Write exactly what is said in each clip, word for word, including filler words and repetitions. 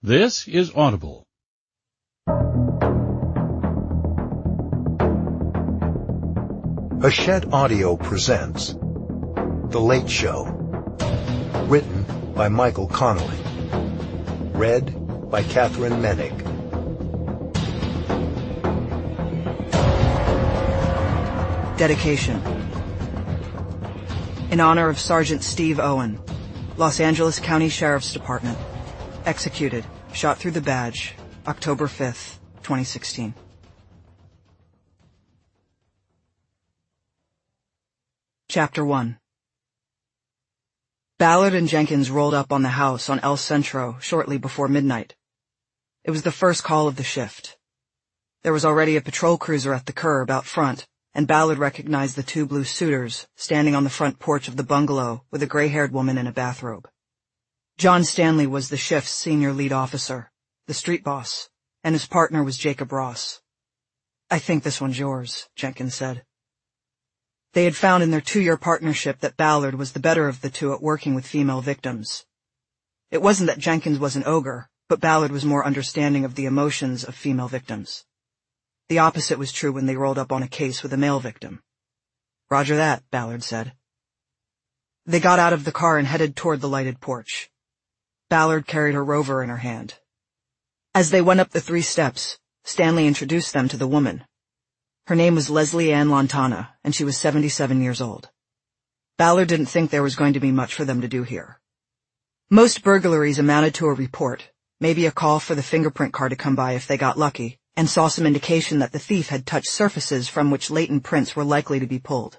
This is Audible. Hachette Audio presents The Late Show. Written by Michael Connelly. Read by Catherine Menig. Dedication. In honor of Sergeant Steve Owen, Los Angeles County Sheriff's Department. Executed, shot through the badge, October fifth, twenty sixteen. Chapter one. Ballard and Jenkins rolled up on the house on El Centro shortly before midnight. It was the first call of the shift. There was already a patrol cruiser at the curb out front, and Ballard recognized the two blue suitors standing on the front porch of the bungalow with a gray-haired woman in a bathrobe. John Stanley was the shift's senior lead officer, the street boss, and his partner was Jacob Ross. "I think this one's yours," Jenkins said. They had found in their two-year partnership that Ballard was the better of the two at working with female victims. It wasn't that Jenkins was an ogre, but Ballard was more understanding of the emotions of female victims. The opposite was true when they rolled up on a case with a male victim. "Roger that," Ballard said. They got out of the car and headed toward the lighted porch. Ballard carried her rover in her hand. As they went up the three steps, Stanley introduced them to the woman. Her name was Leslie Ann Lantana, and she was seventy-seven years old. Ballard didn't think there was going to be much for them to do here. Most burglaries amounted to a report, maybe a call for the fingerprint car to come by if they got lucky, and saw some indication that the thief had touched surfaces from which latent prints were likely to be pulled.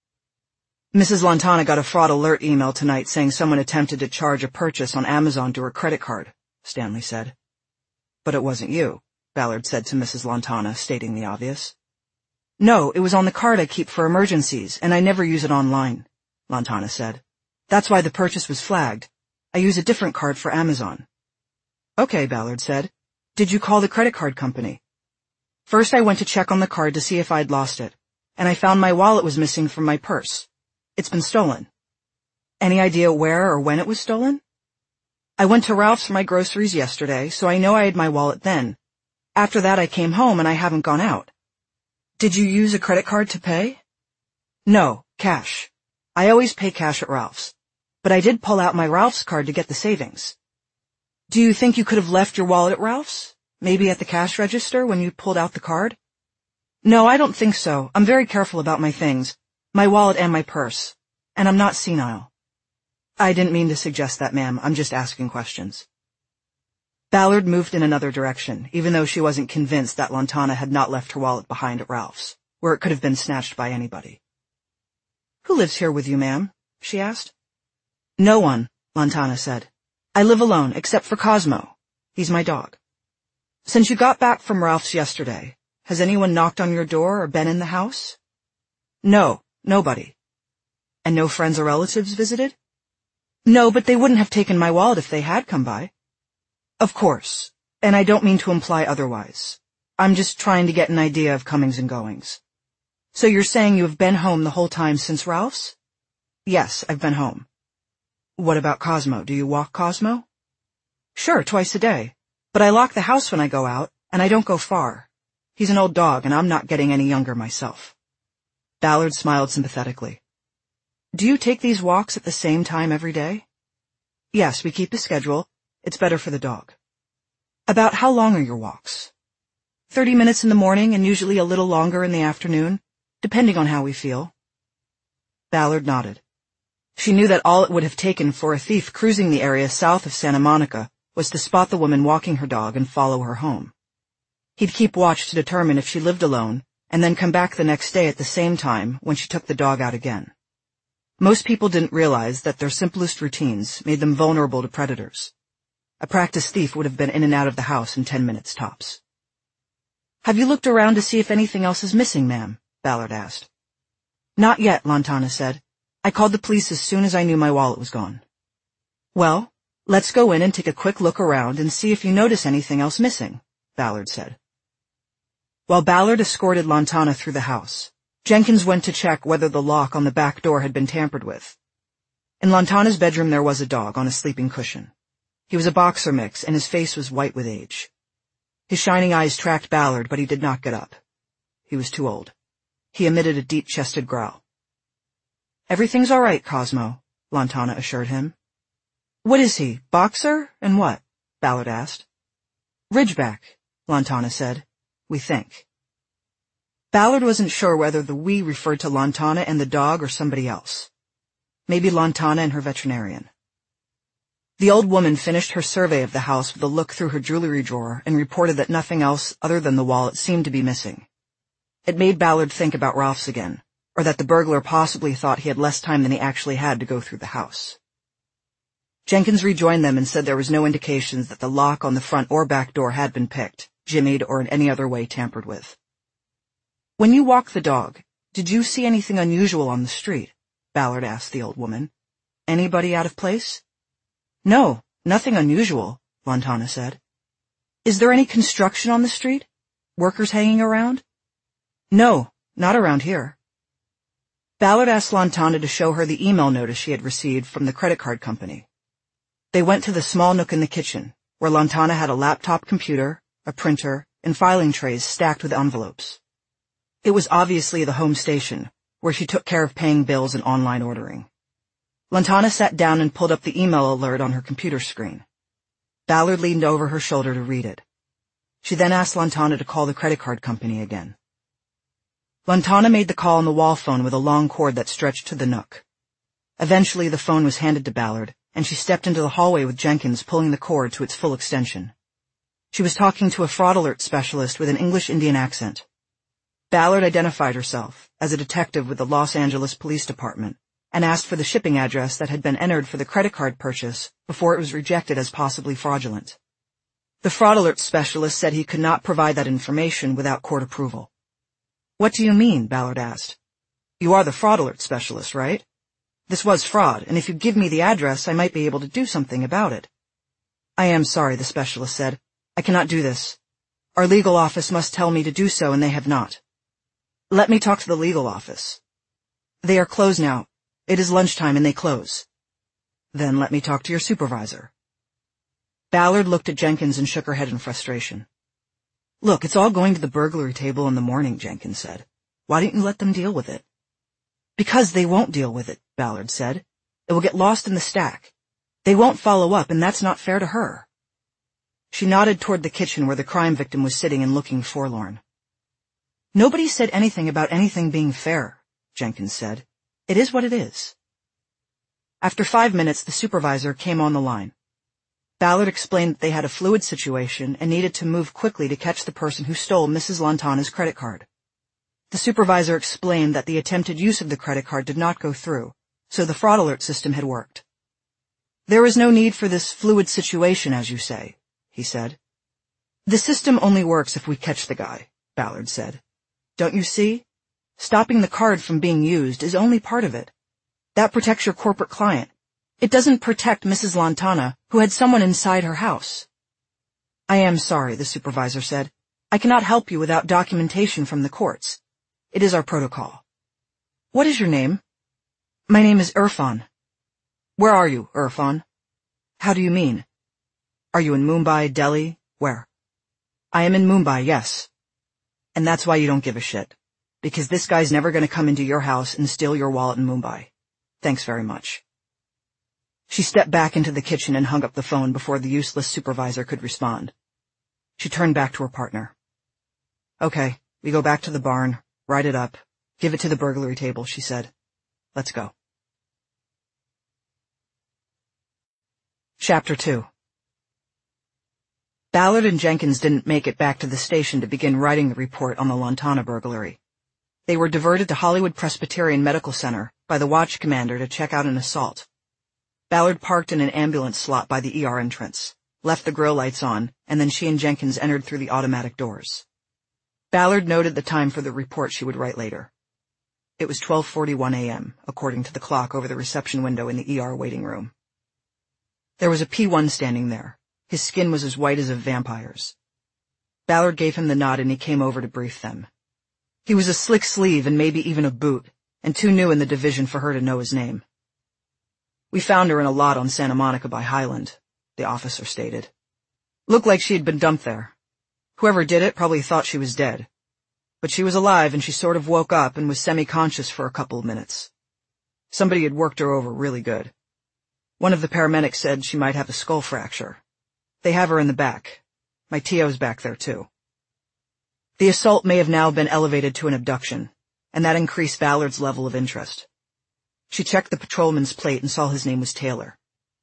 "Missus Lantana got a fraud alert email tonight saying someone attempted to charge a purchase on Amazon to her credit card," Stanley said. "But it wasn't you," Ballard said to Missus Lantana, stating the obvious. "No, it was on the card I keep for emergencies, and I never use it online," Lantana said. "That's why the purchase was flagged. I use a different card for Amazon." "Okay," Ballard said. "Did you call the credit card company?" "First I went to check on the card to see if I'd lost it, and I found my wallet was missing from my purse. It's been stolen." "Any idea where or when it was stolen?" "I went to Ralph's for my groceries yesterday, so I know I had my wallet then. After that I came home and I haven't gone out." "Did you use a credit card to pay?" "No, cash. I always pay cash at Ralph's, but I did pull out my Ralph's card to get the savings." "Do you think you could have left your wallet at Ralph's? Maybe at the cash register when you pulled out the card?" "No, I don't think so. I'm very careful about my things. My wallet and my purse. And I'm not senile." "I didn't mean to suggest that, ma'am. I'm just asking questions." Ballard moved in another direction, even though she wasn't convinced that Lantana had not left her wallet behind at Ralph's, where it could have been snatched by anybody. "Who lives here with you, ma'am?" she asked. "No one," Lantana said. "I live alone, except for Cosmo. He's my dog." "Since you got back from Ralph's yesterday, has anyone knocked on your door or been in the house?" "No. Nobody." "And no friends or relatives visited?" "No, but they wouldn't have taken my wallet if they had come by." "Of course, and I don't mean to imply otherwise. I'm just trying to get an idea of comings and goings. So you're saying you have been home the whole time since Ralph's?" "Yes, I've been home." "What about Cosmo? Do you walk Cosmo?" "Sure, twice a day. But I lock the house when I go out, and I don't go far. He's an old dog, and I'm not getting any younger myself." Ballard smiled sympathetically. "Do you take these walks at the same time every day?" "Yes, we keep a schedule. It's better for the dog." "About how long are your walks?" Thirty minutes in the morning and usually a little longer in the afternoon, depending on how we feel." Ballard nodded. She knew that all it would have taken for a thief cruising the area south of Santa Monica was to spot the woman walking her dog and follow her home. He'd keep watch to determine if she lived alone, and then come back the next day at the same time when she took the dog out again. Most people didn't realize that their simplest routines made them vulnerable to predators. A practiced thief would have been in and out of the house in ten minutes tops. "Have you looked around to see if anything else is missing, ma'am?" Ballard asked. "Not yet," Lantana said. "I called the police as soon as I knew my wallet was gone." "Well, let's go in and take a quick look around and see if you notice anything else missing," Ballard said. While Ballard escorted Lantana through the house, Jenkins went to check whether the lock on the back door had been tampered with. In Lantana's bedroom there was a dog on a sleeping cushion. He was a boxer mix, and his face was white with age. His shining eyes tracked Ballard, but he did not get up. He was too old. He emitted a deep-chested growl. "Everything's all right, Cosmo," Lantana assured him. "What is he, boxer, and what?" Ballard asked. "Ridgeback," Lantana said. "We think." Ballard wasn't sure whether the we referred to Lantana and the dog or somebody else. Maybe Lantana and her veterinarian. The old woman finished her survey of the house with a look through her jewelry drawer and reported that nothing else other than the wallet seemed to be missing. It made Ballard think about Ralph's again, or that the burglar possibly thought he had less time than he actually had to go through the house. Jenkins rejoined them and said there was no indications that the lock on the front or back door had been picked, jimmied, or in any other way tampered with. "When you walked the dog, did you see anything unusual on the street?" Ballard asked the old woman. "Anybody out of place?" "No, nothing unusual," Lantana said. "Is there any construction on the street? Workers hanging around?" "No, not around here." Ballard asked Lantana to show her the email notice she had received from the credit card company. They went to the small nook in the kitchen, where Lantana had a laptop computer, a printer, and filing trays stacked with envelopes. It was obviously the home station, where she took care of paying bills and online ordering. Lantana sat down and pulled up the email alert on her computer screen. Ballard leaned over her shoulder to read it. She then asked Lantana to call the credit card company again. Lantana made the call on the wall phone with a long cord that stretched to the nook. Eventually the phone was handed to Ballard, and she stepped into the hallway with Jenkins pulling the cord to its full extension. She was talking to a fraud alert specialist with an English-Indian accent. Ballard identified herself as a detective with the Los Angeles Police Department and asked for the shipping address that had been entered for the credit card purchase before it was rejected as possibly fraudulent. The fraud alert specialist said he could not provide that information without court approval. "What do you mean?" Ballard asked. "You are the fraud alert specialist, right? This was fraud, and if you give me the address, I might be able to do something about it." "I am sorry," the specialist said. "I cannot do this. Our legal office must tell me to do so, and they have not." "Let me talk to the legal office." "They are closed now. It is lunchtime and they close." "Then let me talk to your supervisor." Ballard looked at Jenkins and shook her head in frustration. "Look, it's all going to the burglary table in the morning," Jenkins said. "Why don't you let them deal with it?" "Because they won't deal with it," Ballard said. "It will get lost in the stack. They won't follow up, and that's not fair to her." She nodded toward the kitchen where the crime victim was sitting and looking forlorn. "Nobody said anything about anything being fair," Jenkins said. "It is what it is." After five minutes, the supervisor came on the line. Ballard explained that they had a fluid situation and needed to move quickly to catch the person who stole Missus Lantana's credit card. The supervisor explained that the attempted use of the credit card did not go through, so the fraud alert system had worked. "There is no need for this fluid situation, as you say," he said. "The system only works if we catch the guy," Ballard said. "Don't you see? Stopping the card from being used is only part of it. That protects your corporate client. It doesn't protect Missus Lantana, who had someone inside her house." "I am sorry," the supervisor said. "I cannot help you without documentation from the courts. It is our protocol." "What is your name?" "My name is Irfan." "Where are you, Irfan?" "How do you mean?" "Are you in Mumbai, Delhi? Where?" "I am in Mumbai, yes." "And that's why you don't give a shit. Because this guy's never going to come into your house and steal your wallet in Mumbai. Thanks very much." She stepped back into the kitchen and hung up the phone before the useless supervisor could respond. She turned back to her partner. "Okay, we go back to the barn, write it up, give it to the burglary table," she said. "Let's go." Chapter two. Ballard and Jenkins didn't make it back to the station to begin writing the report on the Lantana burglary. They were diverted to Hollywood Presbyterian Medical Center by the watch commander to check out an assault. Ballard parked in an ambulance slot by the E R entrance, left the grill lights on, and then she and Jenkins entered through the automatic doors. Ballard noted the time for the report she would write later. It was twelve forty-one a.m., according to the clock over the reception window in the E R waiting room. There was a P one standing there. His skin was as white as a vampire's. Ballard gave him the nod and he came over to brief them. He was a slick sleeve and maybe even a boot, and too new in the division for her to know his name. "We found her in a lot on Santa Monica by Highland," the officer stated. Looked like she had been dumped there. Whoever did it probably thought she was dead. But she was alive and she sort of woke up and was semi-conscious for a couple of minutes. Somebody had worked her over really good. One of the paramedics said she might have a skull fracture. They have her in the back. My T O's back there too. The assault may have now been elevated to an abduction, and that increased Ballard's level of interest. She checked the patrolman's plate and saw his name was Taylor.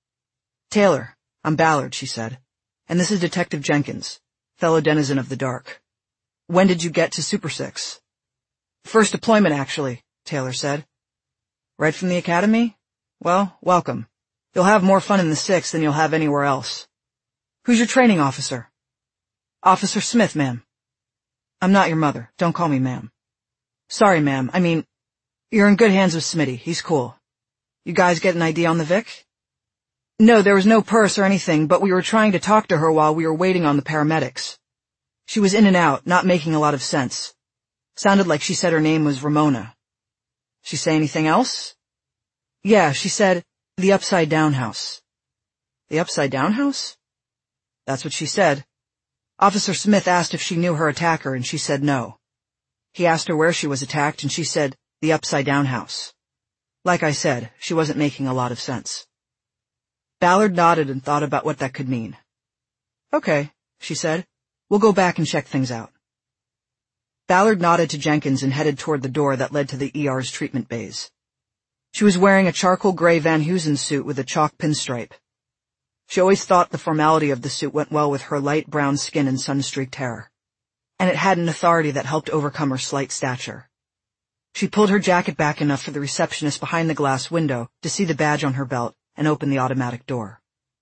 Taylor, I'm Ballard, she said, and this is Detective Jenkins, fellow denizen of the dark. When did you get to Super Six? First deployment, actually, Taylor said. Right from the academy? Well, welcome. You'll have more fun in the Six than you'll have anywhere else. Who's your training officer? Officer Smith, ma'am. I'm not your mother. Don't call me ma'am. Sorry, ma'am. I mean, you're in good hands with Smitty. He's cool. You guys get an I D on the Vic? No, there was no purse or anything, but we were trying to talk to her while we were waiting on the paramedics. She was in and out, not making a lot of sense. Sounded like she said her name was Ramona. She say anything else? Yeah, she said, the Upside Down House. The Upside Down House? That's what she said. Officer Smith asked if she knew her attacker, and she said no. He asked her where she was attacked, and she said, the Upside Down House. Like I said, she wasn't making a lot of sense. Ballard nodded and thought about what that could mean. Okay, she said. We'll go back and check things out. Ballard nodded to Jenkins and headed toward the door that led to the E R's treatment bays. She was wearing a charcoal gray Van Heusen suit with a chalk pinstripe. She always thought the formality of the suit went well with her light brown skin and sun-streaked hair, and it had an authority that helped overcome her slight stature. She pulled her jacket back enough for the receptionist behind the glass window to see the badge on her belt and opened the automatic door.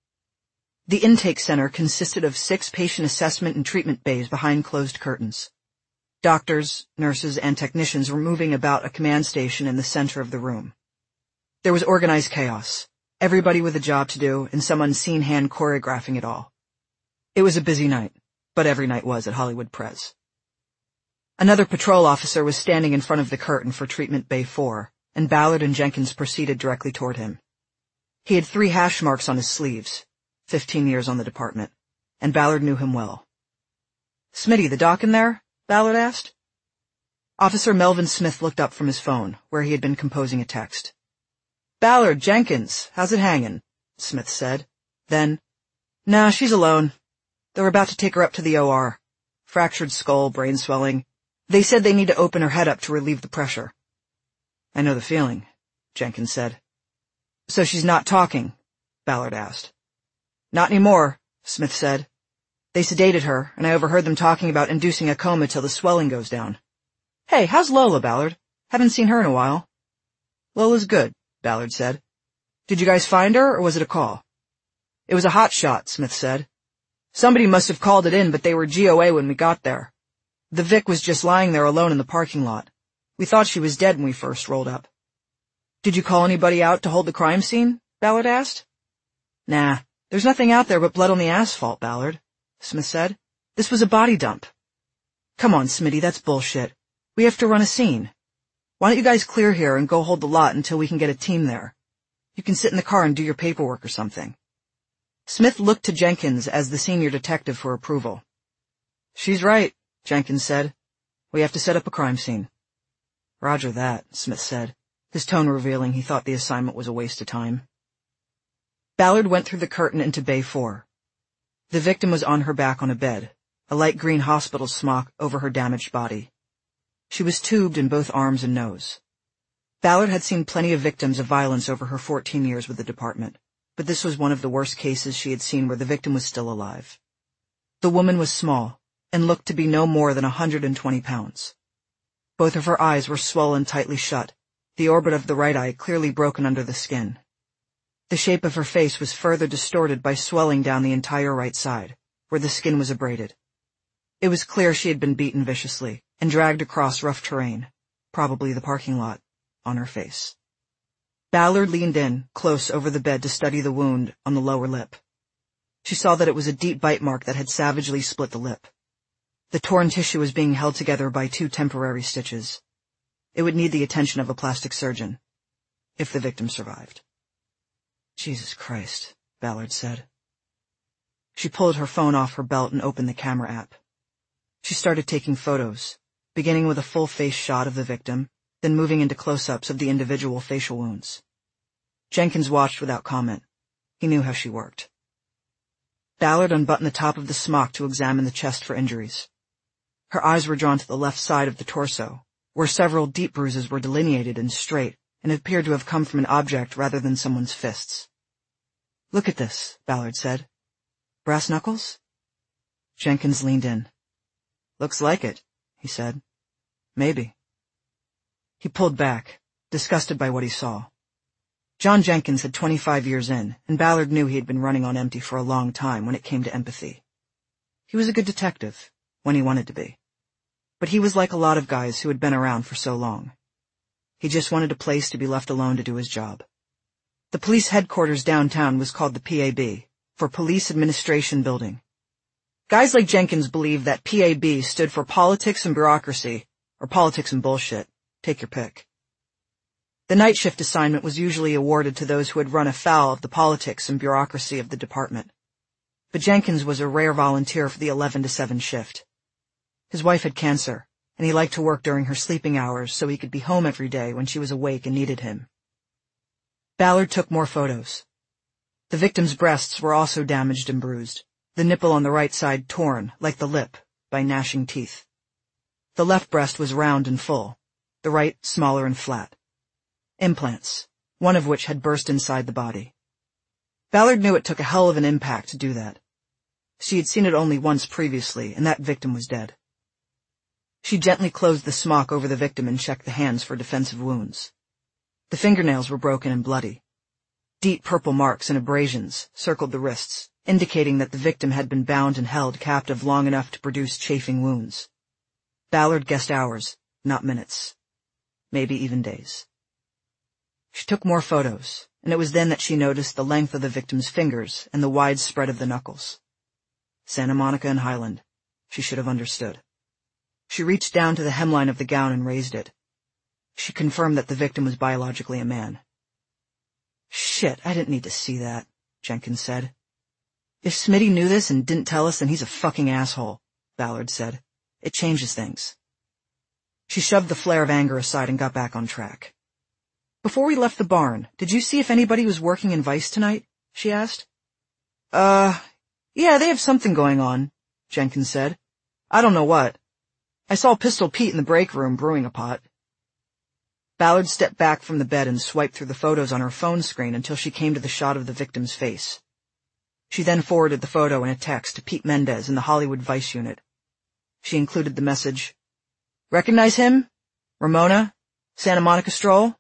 The intake center consisted of six patient assessment and treatment bays behind closed curtains. Doctors, nurses, and technicians were moving about a command station in the center of the room. There was organized chaos, everybody with a job to do, and some unseen hand choreographing it all. It was a busy night, but every night was at Hollywood Prez. Another patrol officer was standing in front of the curtain for Treatment Bay four, and Ballard and Jenkins proceeded directly toward him. He had three hash marks on his sleeves, fifteen years on the department, and Ballard knew him well. Smitty, the doc in there? Ballard asked. Officer Melvin Smith looked up from his phone, where he had been composing a text. Ballard, Jenkins, how's it hangin'? Smith said. Then, nah, she's alone. They were about to take her up to the O R. Fractured skull, brain swelling. They said they need to open her head up to relieve the pressure. I know the feeling, Jenkins said. So she's not talking? Ballard asked. Not anymore, Smith said. They sedated her, and I overheard them talking about inducing a coma till the swelling goes down. Hey, how's Lola, Ballard? Haven't seen her in a while. Lola's good, Ballard said. Did you guys find her, or was it a call? It was a hot shot, Smith said. Somebody must have called it in, but they were G O A when we got there. The Vic was just lying there alone in the parking lot. We thought she was dead when we first rolled up. Did you call anybody out to hold the crime scene? Ballard asked. Nah, there's nothing out there but blood on the asphalt, Ballard, Smith said. This was a body dump. Come on, Smitty, that's bullshit. We have to run a scene. Why don't you guys clear here and go hold the lot until we can get a team there? You can sit in the car and do your paperwork or something. Smith looked to Jenkins as the senior detective for approval. She's right, Jenkins said. We have to set up a crime scene. Roger that, Smith said, his tone revealing he thought the assignment was a waste of time. Ballard went through the curtain into Bay four. The victim was on her back on a bed, a light green hospital smock over her damaged body. She was tubed in both arms and nose. Ballard had seen plenty of victims of violence over her fourteen years with the department, but this was one of the worst cases she had seen where the victim was still alive. The woman was small and looked to be no more than a hundred and twenty pounds. Both of her eyes were swollen tightly shut, the orbit of the right eye clearly broken under the skin. The shape of her face was further distorted by swelling down the entire right side, where the skin was abraded. It was clear she had been beaten viciously and dragged across rough terrain, probably the parking lot, on her face. Ballard leaned in, close over the bed to study the wound on the lower lip. She saw that it was a deep bite mark that had savagely split the lip. The torn tissue was being held together by two temporary stitches. It would need the attention of a plastic surgeon, if the victim survived. Jesus Christ, Ballard said. She pulled her phone off her belt and opened the camera app. She started taking photos, beginning with a full-face shot of the victim, then moving into close-ups of the individual facial wounds. Jenkins watched without comment. He knew how she worked. Ballard unbuttoned the top of the smock to examine the chest for injuries. Her eyes were drawn to the left side of the torso, where several deep bruises were delineated and straight and appeared to have come from an object rather than someone's fists. "Look at this," Ballard said. "Brass knuckles?" Jenkins leaned in. "Looks like it," he said. "Maybe." He pulled back, disgusted by what he saw. John Jenkins had twenty-five years in, and Ballard knew he had been running on empty for a long time when it came to empathy. He was a good detective, when he wanted to be. But he was like a lot of guys who had been around for so long. He just wanted a place to be left alone to do his job. The police headquarters downtown was called the P A B, for Police Administration Building. Guys like Jenkins believed that P A B stood for politics and bureaucracy, or politics and bullshit. Take your pick. The night shift assignment was usually awarded to those who had run afoul of the politics and bureaucracy of the department. But Jenkins was a rare volunteer for the eleven to seven shift. His wife had cancer, and he liked to work during her sleeping hours so he could be home every day when she was awake and needed him. Ballard took more photos. The victim's breasts were also damaged and bruised, the nipple on the right side torn, like the lip, by gnashing teeth. The left breast was round and full, the right smaller and flat. Implants, one of which had burst inside the body. Ballard knew it took a hell of an impact to do that. She had seen it only once previously, and that victim was dead. She gently closed the smock over the victim and checked the hands for defensive wounds. The fingernails were broken and bloody. Deep purple marks and abrasions circled the wrists, indicating that the victim had been bound and held captive long enough to produce chafing wounds. Ballard guessed hours, not minutes. Maybe even days. She took more photos, and it was then that she noticed the length of the victim's fingers and the wide spread of the knuckles. Santa Monica and Highland. She should have understood. She reached down to the hemline of the gown and raised it. She confirmed that the victim was biologically a man. "Shit, I didn't need to see that," Jenkins said. "If Smitty knew this and didn't tell us, then he's a fucking asshole," Ballard said. "It changes things." She shoved the flare of anger aside and got back on track. "Before we left the barn, did you see if anybody was working in Vice tonight?" she asked. Uh, yeah, they have something going on," Jenkins said. "I don't know what. I saw Pistol Pete in the break room brewing a pot." Ballard stepped back from the bed and swiped through the photos on her phone screen until she came to the shot of the victim's face. She then forwarded the photo in a text to Pete Mendez in the Hollywood Vice unit. She included the message, "Recognize him? Ramona? Santa Monica Stroll?"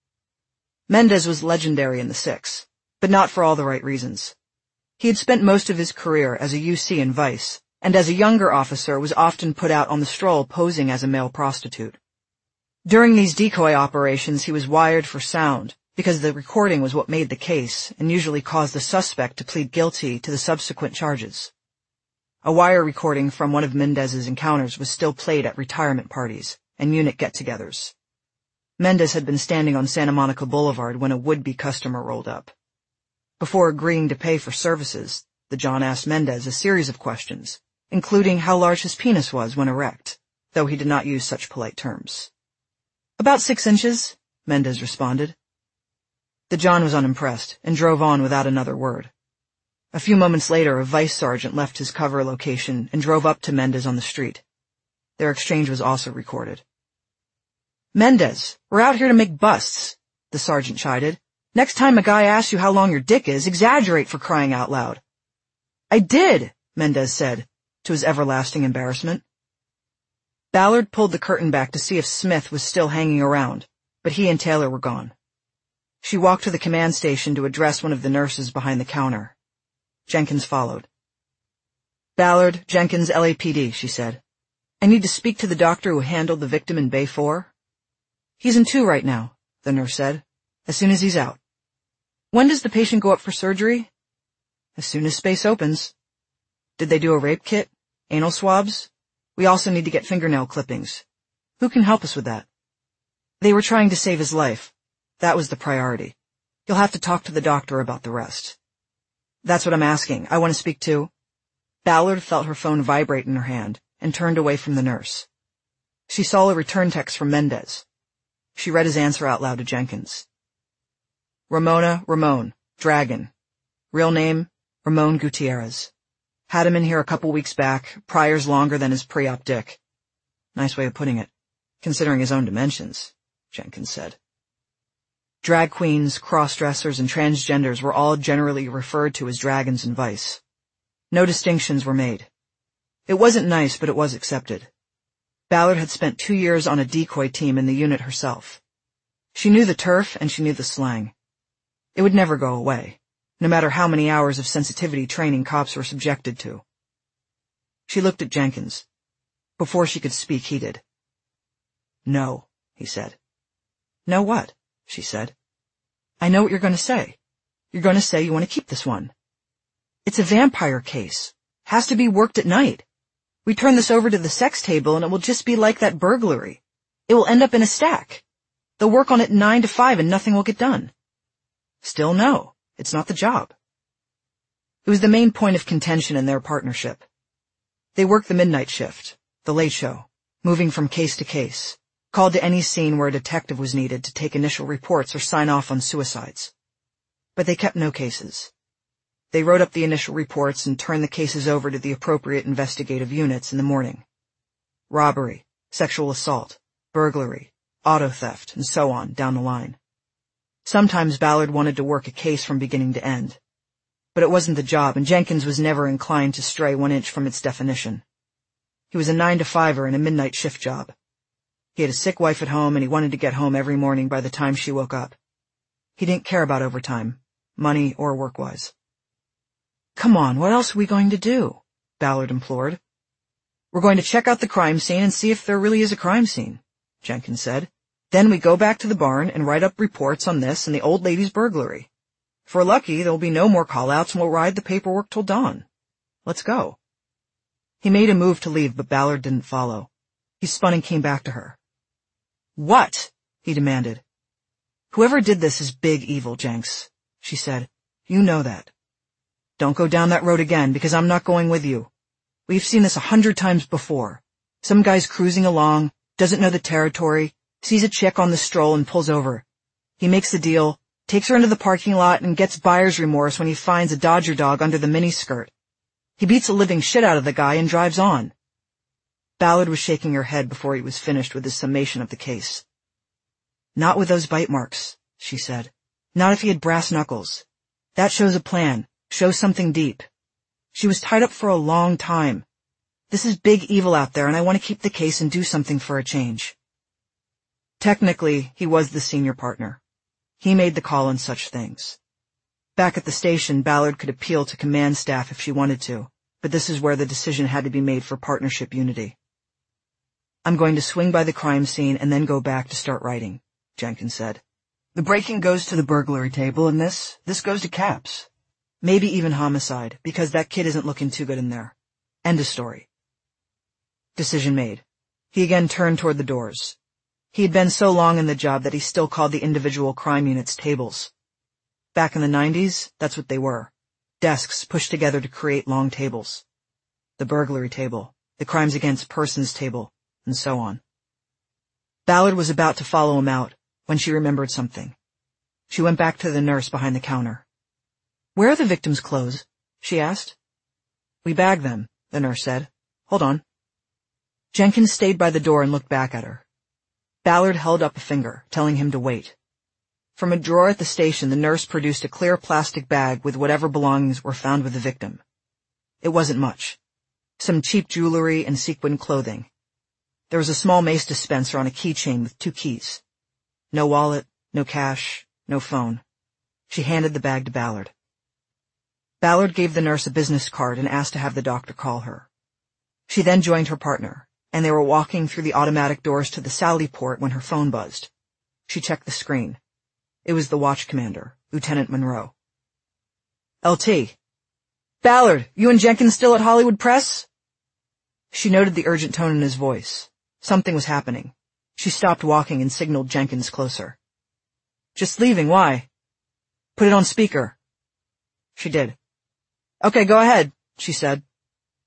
Mendez was legendary in the Six, but not for all the right reasons. He had spent most of his career as a U C in Vice, and as a younger officer was often put out on the stroll posing as a male prostitute. During these decoy operations he was wired for sound, because the recording was what made the case and usually caused the suspect to plead guilty to the subsequent charges. A wire recording from one of Mendez's encounters was still played at retirement parties and unit get-togethers. Mendez had been standing on Santa Monica Boulevard when a would-be customer rolled up. Before agreeing to pay for services, the John asked Mendez a series of questions, including how large his penis was when erect, though he did not use such polite terms. "About six inches," Mendez responded. The John was unimpressed and drove on without another word. A few moments later, a vice sergeant left his cover location and drove up to Mendez on the street. Their exchange was also recorded. "Mendez, we're out here to make busts," the sergeant chided. "Next time a guy asks you how long your dick is, exaggerate, for crying out loud." "I did," Mendez said, to his everlasting embarrassment. Ballard pulled the curtain back to see if Smith was still hanging around, but he and Taylor were gone. She walked to the command station to address one of the nurses behind the counter. Jenkins followed. "Ballard, Jenkins, L A P D, she said. "I need to speak to the doctor who handled the victim in Bay four. "He's in two right now," the nurse said. "As soon as he's out." "When does the patient go up for surgery?" "As soon as space opens." "Did they do a rape kit? Anal swabs? We also need to get fingernail clippings. Who can help us with that?" "They were trying to save his life. That was the priority. You'll have to talk to the doctor about the rest." "That's what I'm asking. I want to speak to—" Ballard felt her phone vibrate in her hand and turned away from the nurse. She saw a return text from Mendez. She read his answer out loud to Jenkins. Ramona Ramon, Dragon. Real name, Ramon Gutierrez. Had him in here a couple weeks back, priors longer than his pre-op dick. Nice way of putting it, considering his own dimensions, Jenkins said. Drag queens, cross-dressers, and transgenders were all generally referred to as dragons in Vice. No distinctions were made. It wasn't nice, but it was accepted. Ballard had spent two years on a decoy team in the unit herself. She knew the turf and she knew the slang. It would never go away, no matter how many hours of sensitivity training cops were subjected to. She looked at Jenkins. Before she could speak, he did. No, he said. No what? She said. I know what you're going to say. You're going to say you want to keep this one. It's a vampire case. Has to be worked at night. We turn this over to the sex table and it will just be like that burglary. It will end up in a stack. They'll work on it nine to five and nothing will get done. Still no, it's not the job. It was the main point of contention in their partnership. They worked the midnight shift, the late show, moving from case to case, called to any scene where a detective was needed to take initial reports or sign off on suicides. But they kept no cases. They wrote up the initial reports and turned the cases over to the appropriate investigative units in the morning. Robbery, sexual assault, burglary, auto theft, and so on down the line. Sometimes Ballard wanted to work a case from beginning to end. But it wasn't the job, and Jenkins was never inclined to stray one inch from its definition. He was a nine-to-fiver in a midnight shift job. He had a sick wife at home, and he wanted to get home every morning by the time she woke up. He didn't care about overtime, money or work-wise. Come on, what else are we going to do? Ballard implored. We're going to check out the crime scene and see if there really is a crime scene, Jenkins said. Then we go back to the barn and write up reports on this and the old lady's burglary. If we're lucky, there'll be no more call-outs and we'll ride the paperwork till dawn. Let's go. He made a move to leave, but Ballard didn't follow. He spun and came back to her. What? He demanded. Whoever did this is big evil, Jenks, she said. You know that. Don't go down that road again, because I'm not going with you. We've seen this a hundred times before. Some guy's cruising along, doesn't know the territory, sees a chick on the stroll and pulls over. He makes the deal, takes her into the parking lot, and gets buyer's remorse when he finds a Dodger dog under the miniskirt. He beats the living shit out of the guy and drives on. Ballard was shaking her head before he was finished with his summation of the case. Not with those bite marks, she said. Not if he had brass knuckles. That shows a plan, shows something deep. She was tied up for a long time. This is big evil out there, and I want to keep the case and do something for a change. Technically, he was the senior partner. He made the call on such things. Back at the station, Ballard could appeal to command staff if she wanted to, but this is where the decision had to be made for partnership unity. I'm going to swing by the crime scene and then go back to start writing, Jenkins said. The breaking goes to the burglary table, and this, this goes to Caps. Maybe even homicide, because that kid isn't looking too good in there. End of story. Decision made. He again turned toward the doors. He had been so long in the job that he still called the individual crime units tables. Back in the nineties, that's what they were. Desks pushed together to create long tables. The burglary table, the crimes against persons table, and so on. Ballard was about to follow him out when she remembered something. She went back to the nurse behind the counter. Where are the victims' clothes? She asked. We bagged them, the nurse said. Hold on. Jenkins stayed by the door and looked back at her. Ballard held up a finger, telling him to wait. From a drawer at the station, the nurse produced a clear plastic bag with whatever belongings were found with the victim. It wasn't much. Some cheap jewelry and sequined clothing. There was a small mace dispenser on a keychain with two keys. No wallet, no cash, no phone. She handed the bag to Ballard. Ballard gave the nurse a business card and asked to have the doctor call her. She then joined her partner, and they were walking through the automatic doors to the Sally port when her phone buzzed. She checked the screen. It was the watch commander, Lieutenant Monroe. L T. Ballard, you and Jenkins still at Hollywood Press? She noted the urgent tone in his voice. Something was happening. She stopped walking and signaled Jenkins closer. Just leaving, why? Put it on speaker. She did. Okay, go ahead, she said.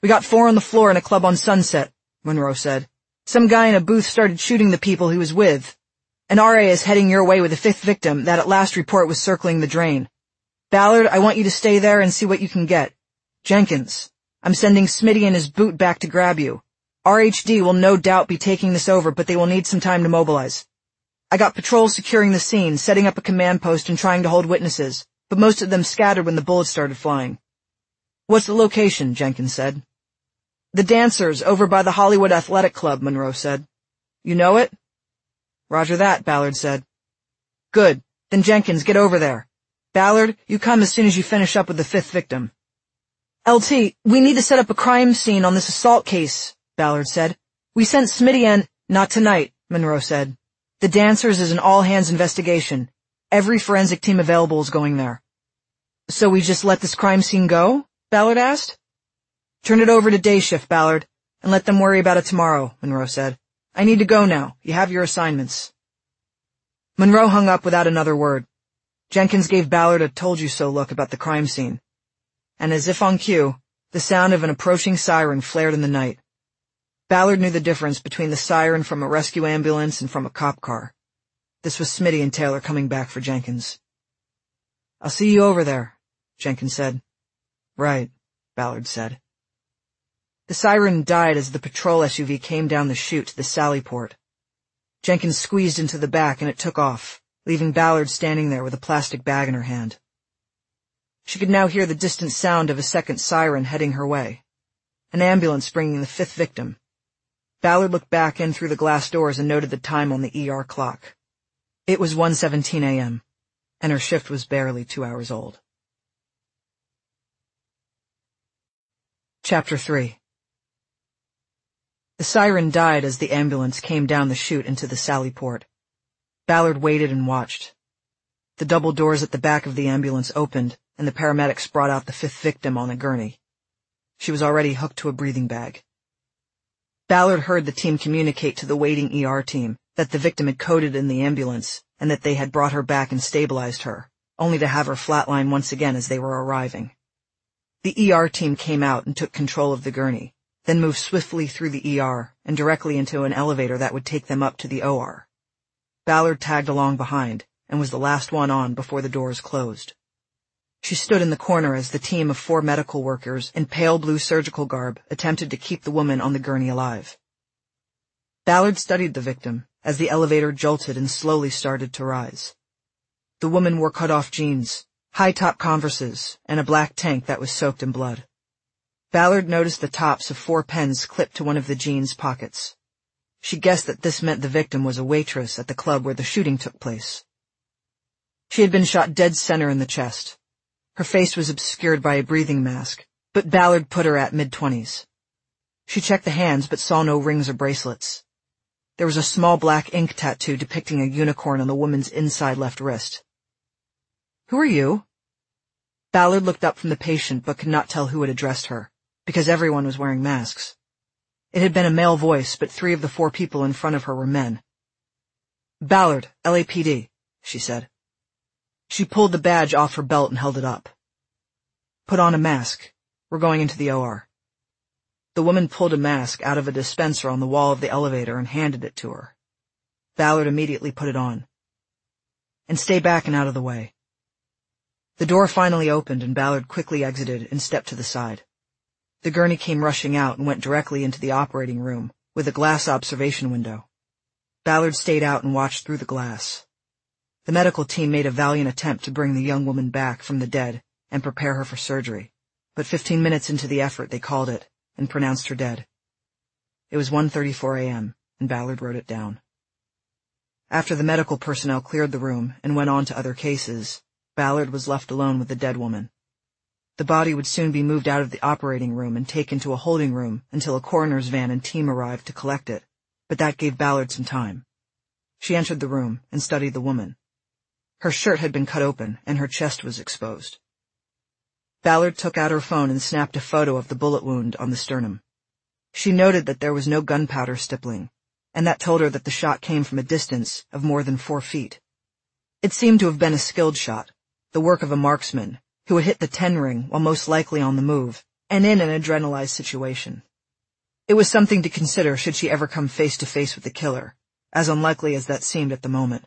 We got four on the floor in a club on Sunset, Monroe said. Some guy in a booth started shooting the people he was with. An R A is heading your way with a fifth victim that at last report was circling the drain. Ballard, I want you to stay there and see what you can get. Jenkins, I'm sending Smitty and his boot back to grab you. R H D will no doubt be taking this over, but they will need some time to mobilize. I got patrols securing the scene, setting up a command post and trying to hold witnesses, but most of them scattered when the bullets started flying. What's the location? Jenkins said. The Dancers, over by the Hollywood Athletic Club, Monroe said. You know it? Roger that, Ballard said. Good. Then Jenkins, get over there. Ballard, you come as soon as you finish up with the fifth victim. L T, we need to set up a crime scene on this assault case, Ballard said. We sent Smitty and— Not tonight, Monroe said. The Dancers is an all-hands investigation. Every forensic team available is going there. So we just let this crime scene go? Ballard asked. Turn it over to day shift, Ballard, and let them worry about it tomorrow, Monroe said. I need to go now. You have your assignments. Monroe hung up without another word. Jenkins gave Ballard a told-you-so look about the crime scene. And as if on cue, the sound of an approaching siren flared in the night. Ballard knew the difference between the siren from a rescue ambulance and from a cop car. This was Smitty and Taylor coming back for Jenkins. I'll see you over there, Jenkins said. Right, Ballard said. The siren died as the patrol S U V came down the chute to the Sallyport. Jenkins squeezed into the back and it took off, leaving Ballard standing there with a plastic bag in her hand. She could now hear the distant sound of a second siren heading her way. An ambulance bringing the fifth victim. Ballard looked back in through the glass doors and noted the time on the E R clock. It was one seventeen a m, and her shift was barely two hours old. Chapter three. The siren died as the ambulance came down the chute into the Sallyport. Ballard waited and watched. The double doors at the back of the ambulance opened, and the paramedics brought out the fifth victim on a gurney. She was already hooked to a breathing bag. Ballard heard the team communicate to the waiting E R team that the victim had coded in the ambulance and that they had brought her back and stabilized her, only to have her flatline once again as they were arriving. The E R team came out and took control of the gurney, then moved swiftly through the E R and directly into an elevator that would take them up to the O R. Ballard tagged along behind and was the last one on before the doors closed. She stood in the corner as the team of four medical workers in pale blue surgical garb attempted to keep the woman on the gurney alive. Ballard studied the victim as the elevator jolted and slowly started to rise. The woman wore cut-off jeans, high-top Converses, and a black tank that was soaked in blood. Ballard noticed the tops of four pens clipped to one of the jeans' pockets. She guessed that this meant the victim was a waitress at the club where the shooting took place. She had been shot dead center in the chest. Her face was obscured by a breathing mask, but Ballard put her at mid-twenties. She checked the hands but saw no rings or bracelets. There was a small black ink tattoo depicting a unicorn on the woman's inside left wrist. Who are you? Ballard looked up from the patient but could not tell who had addressed her, because everyone was wearing masks. It had been a male voice, but three of the four people in front of her were men. Ballard, L A P D, she said. She pulled the badge off her belt and held it up. Put on a mask. We're going into the O R. The woman pulled a mask out of a dispenser on the wall of the elevator and handed it to her. Ballard immediately put it on. And stay back and out of the way. The door finally opened and Ballard quickly exited and stepped to the side. The gurney came rushing out and went directly into the operating room, with a glass observation window. Ballard stayed out and watched through the glass. The medical team made a valiant attempt to bring the young woman back from the dead and prepare her for surgery, but fifteen minutes into the effort they called it and pronounced her dead. It was one thirty-four a m, and Ballard wrote it down. After the medical personnel cleared the room and went on to other cases, Ballard was left alone with the dead woman. The body would soon be moved out of the operating room and taken to a holding room until a coroner's van and team arrived to collect it, but that gave Ballard some time. She entered the room and studied the woman. Her shirt had been cut open, and her chest was exposed. Ballard took out her phone and snapped a photo of the bullet wound on the sternum. She noted that there was no gunpowder stippling, and that told her that the shot came from a distance of more than four feet. It seemed to have been a skilled shot, the work of a marksman, who had hit the ten ring while most likely on the move, and in an adrenalized situation. It was something to consider should she ever come face to face with the killer, as unlikely as that seemed at the moment.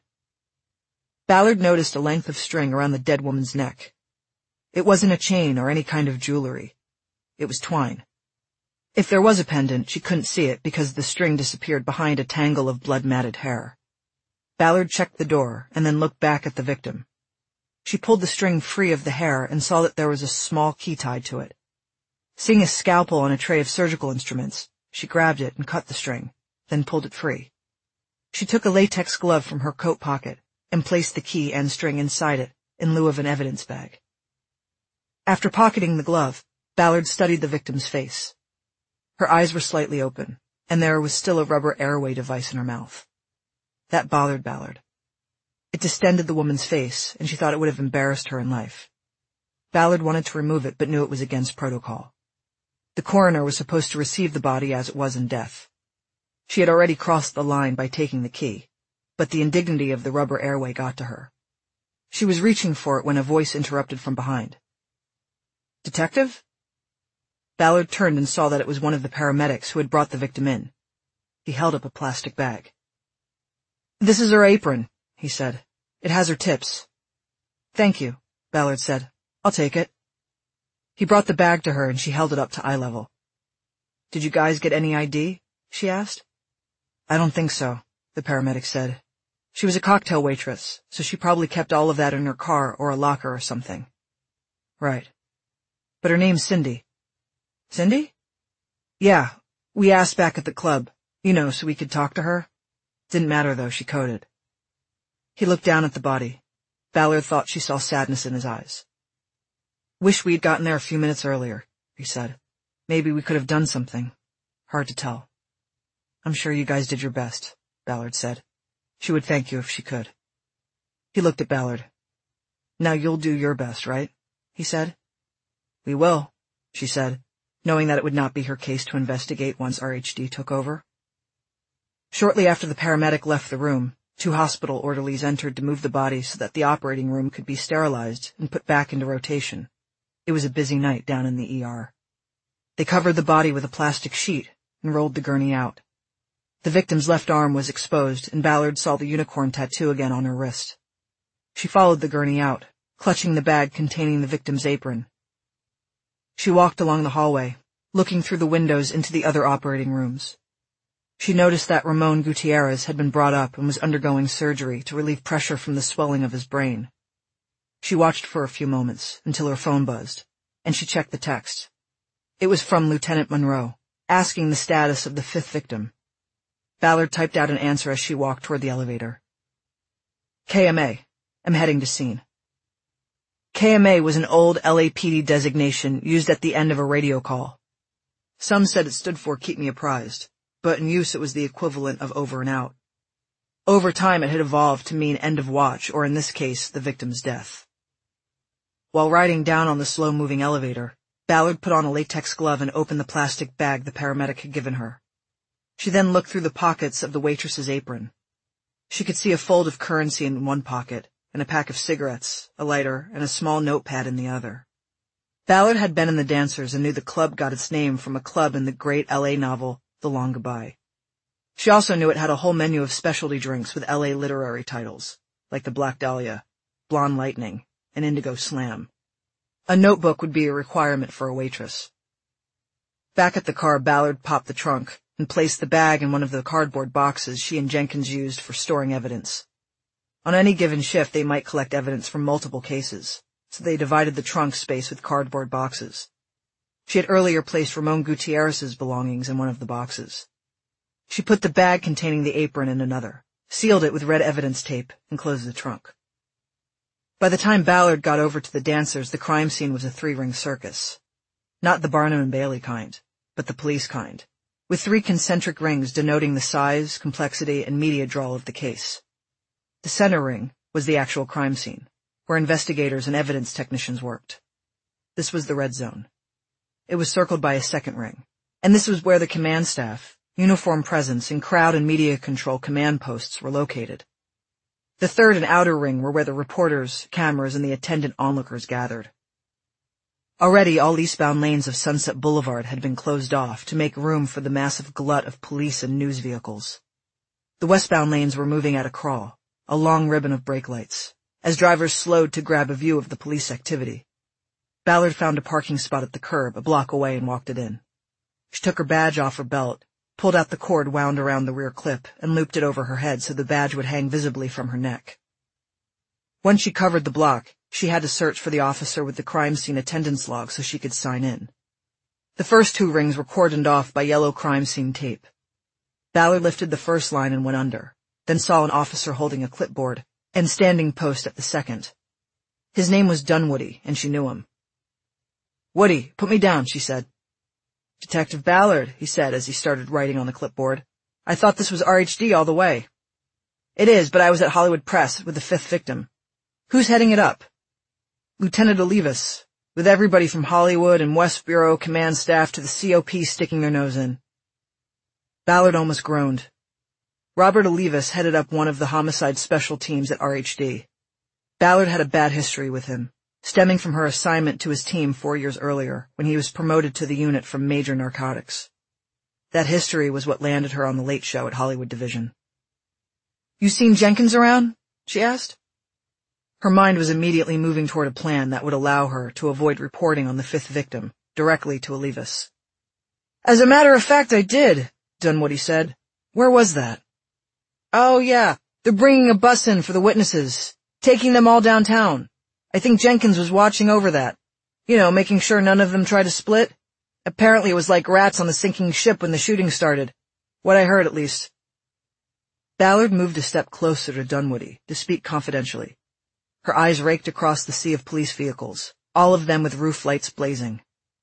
Ballard noticed a length of string around the dead woman's neck. It wasn't a chain or any kind of jewelry. It was twine. If there was a pendant, she couldn't see it because the string disappeared behind a tangle of blood-matted hair. Ballard checked the door and then looked back at the victim. She pulled the string free of the hair and saw that there was a small key tied to it. Seeing a scalpel on a tray of surgical instruments, she grabbed it and cut the string, then pulled it free. She took a latex glove from her coat pocket and placed the key and string inside it in lieu of an evidence bag. After pocketing the glove, Ballard studied the victim's face. Her eyes were slightly open, and there was still a rubber airway device in her mouth. That bothered Ballard. It distended the woman's face, and she thought it would have embarrassed her in life. Ballard wanted to remove it, but knew it was against protocol. The coroner was supposed to receive the body as it was in death. She had already crossed the line by taking the key, but the indignity of the rubber airway got to her. She was reaching for it when a voice interrupted from behind. "Detective?" Ballard turned and saw that it was one of the paramedics who had brought the victim in. He held up a plastic bag. "This is her apron," he said. "It has her tips." "Thank you," Ballard said. "I'll take it." He brought the bag to her and she held it up to eye level. "Did you guys get any I D?" she asked. "I don't think so," the paramedic said. "She was a cocktail waitress, so she probably kept all of that in her car or a locker or something." "Right. But her name's Cindy." "Cindy?" "Yeah, we asked back at the club, you know, so we could talk to her. Didn't matter, though, she coded." He looked down at the body. Ballard thought she saw sadness in his eyes. "Wish we'd gotten there a few minutes earlier," he said. "Maybe we could have done something. Hard to tell." "I'm sure you guys did your best," Ballard said. "She would thank you if she could." He looked at Ballard. "Now you'll do your best, right?" he said. "We will," she said, knowing that it would not be her case to investigate once R H D took over. Shortly after the paramedic left the room, two hospital orderlies entered to move the body so that the operating room could be sterilized and put back into rotation. It was a busy night down in the E R. They covered the body with a plastic sheet and rolled the gurney out. The victim's left arm was exposed, and Ballard saw the unicorn tattoo again on her wrist. She followed the gurney out, clutching the bag containing the victim's apron. She walked along the hallway, looking through the windows into the other operating rooms. She noticed that Ramon Gutierrez had been brought up and was undergoing surgery to relieve pressure from the swelling of his brain. She watched for a few moments until her phone buzzed, and she checked the text. It was from Lieutenant Monroe, asking the status of the fifth victim. Ballard typed out an answer as she walked toward the elevator. K M A. I'm heading to scene. K M A was an old L A P D designation used at the end of a radio call. Some said it stood for Keep Me Apprised, but in use it was the equivalent of over and out. Over time it had evolved to mean end of watch, or in this case, the victim's death. While riding down on the slow-moving elevator, Ballard put on a latex glove and opened the plastic bag the paramedic had given her. She then looked through the pockets of the waitress's apron. She could see a fold of currency in one pocket, and a pack of cigarettes, a lighter, and a small notepad in the other. Ballard had been in the dancers and knew the club got its name from a club in the great L A novel, The Long Goodbye. She also knew it had a whole menu of specialty drinks with L A literary titles, like the Black Dahlia, Blonde Lightning, and Indigo Slam. A notebook would be a requirement for a waitress. Back at the car, Ballard popped the trunk and placed the bag in one of the cardboard boxes she and Jenkins used for storing evidence. On any given shift, they might collect evidence from multiple cases, so they divided the trunk space with cardboard boxes. She had earlier placed Ramon Gutierrez's belongings in one of the boxes. She put the bag containing the apron in another, sealed it with red evidence tape, and closed the trunk. By the time Ballard got over to the dancers, the crime scene was a three-ring circus. Not the Barnum and Bailey kind, but the police kind, with three concentric rings denoting the size, complexity, and media draw of the case. The center ring was the actual crime scene, where investigators and evidence technicians worked. This was the red zone. It was circled by a second ring, and this was where the command staff, uniform presence, and crowd and media control command posts were located. The third and outer ring were where the reporters, cameras, and the attendant onlookers gathered. Already all eastbound lanes of Sunset Boulevard had been closed off to make room for the massive glut of police and news vehicles. The westbound lanes were moving at a crawl, a long ribbon of brake lights, as drivers slowed to grab a view of the police activity. Ballard found a parking spot at the curb a block away and walked it in. She took her badge off her belt, pulled out the cord wound around the rear clip, and looped it over her head so the badge would hang visibly from her neck. Once she covered the block, she had to search for the officer with the crime scene attendance log so she could sign in. The first two rings were cordoned off by yellow crime scene tape. Ballard lifted the first line and went under, then saw an officer holding a clipboard and standing post at the second. His name was Dunwoody, and she knew him. "Woody, put me down," she said. "Detective Ballard," he said as he started writing on the clipboard. "I thought this was R H D all the way." "It is, but I was at Hollywood Press with the fifth victim." "Who's heading it up?" "Lieutenant Olivas, with everybody from Hollywood and West Bureau command staff to the C O P sticking their nose in." Ballard almost groaned. Robert Olivas headed up one of the homicide special teams at R H D. Ballard had a bad history with him, stemming from her assignment to his team four years earlier, when he was promoted to the unit from major narcotics. That history was what landed her on the Late Show at Hollywood Division. "You seen Jenkins around?" she asked. Her mind was immediately moving toward a plan that would allow her to avoid reporting on the fifth victim, directly to Olivas. "As a matter of fact, I did," Dunwoody said. "Where was that?" "Oh, yeah, they're bringing a bus in for the witnesses, taking them all downtown. I think Jenkins was watching over that. You know, making sure none of them try to split. Apparently it was like rats on the sinking ship when the shooting started. What I heard, at least." Ballard moved a step closer to Dunwoody to speak confidentially. Her eyes raked across the sea of police vehicles, all of them with roof lights blazing.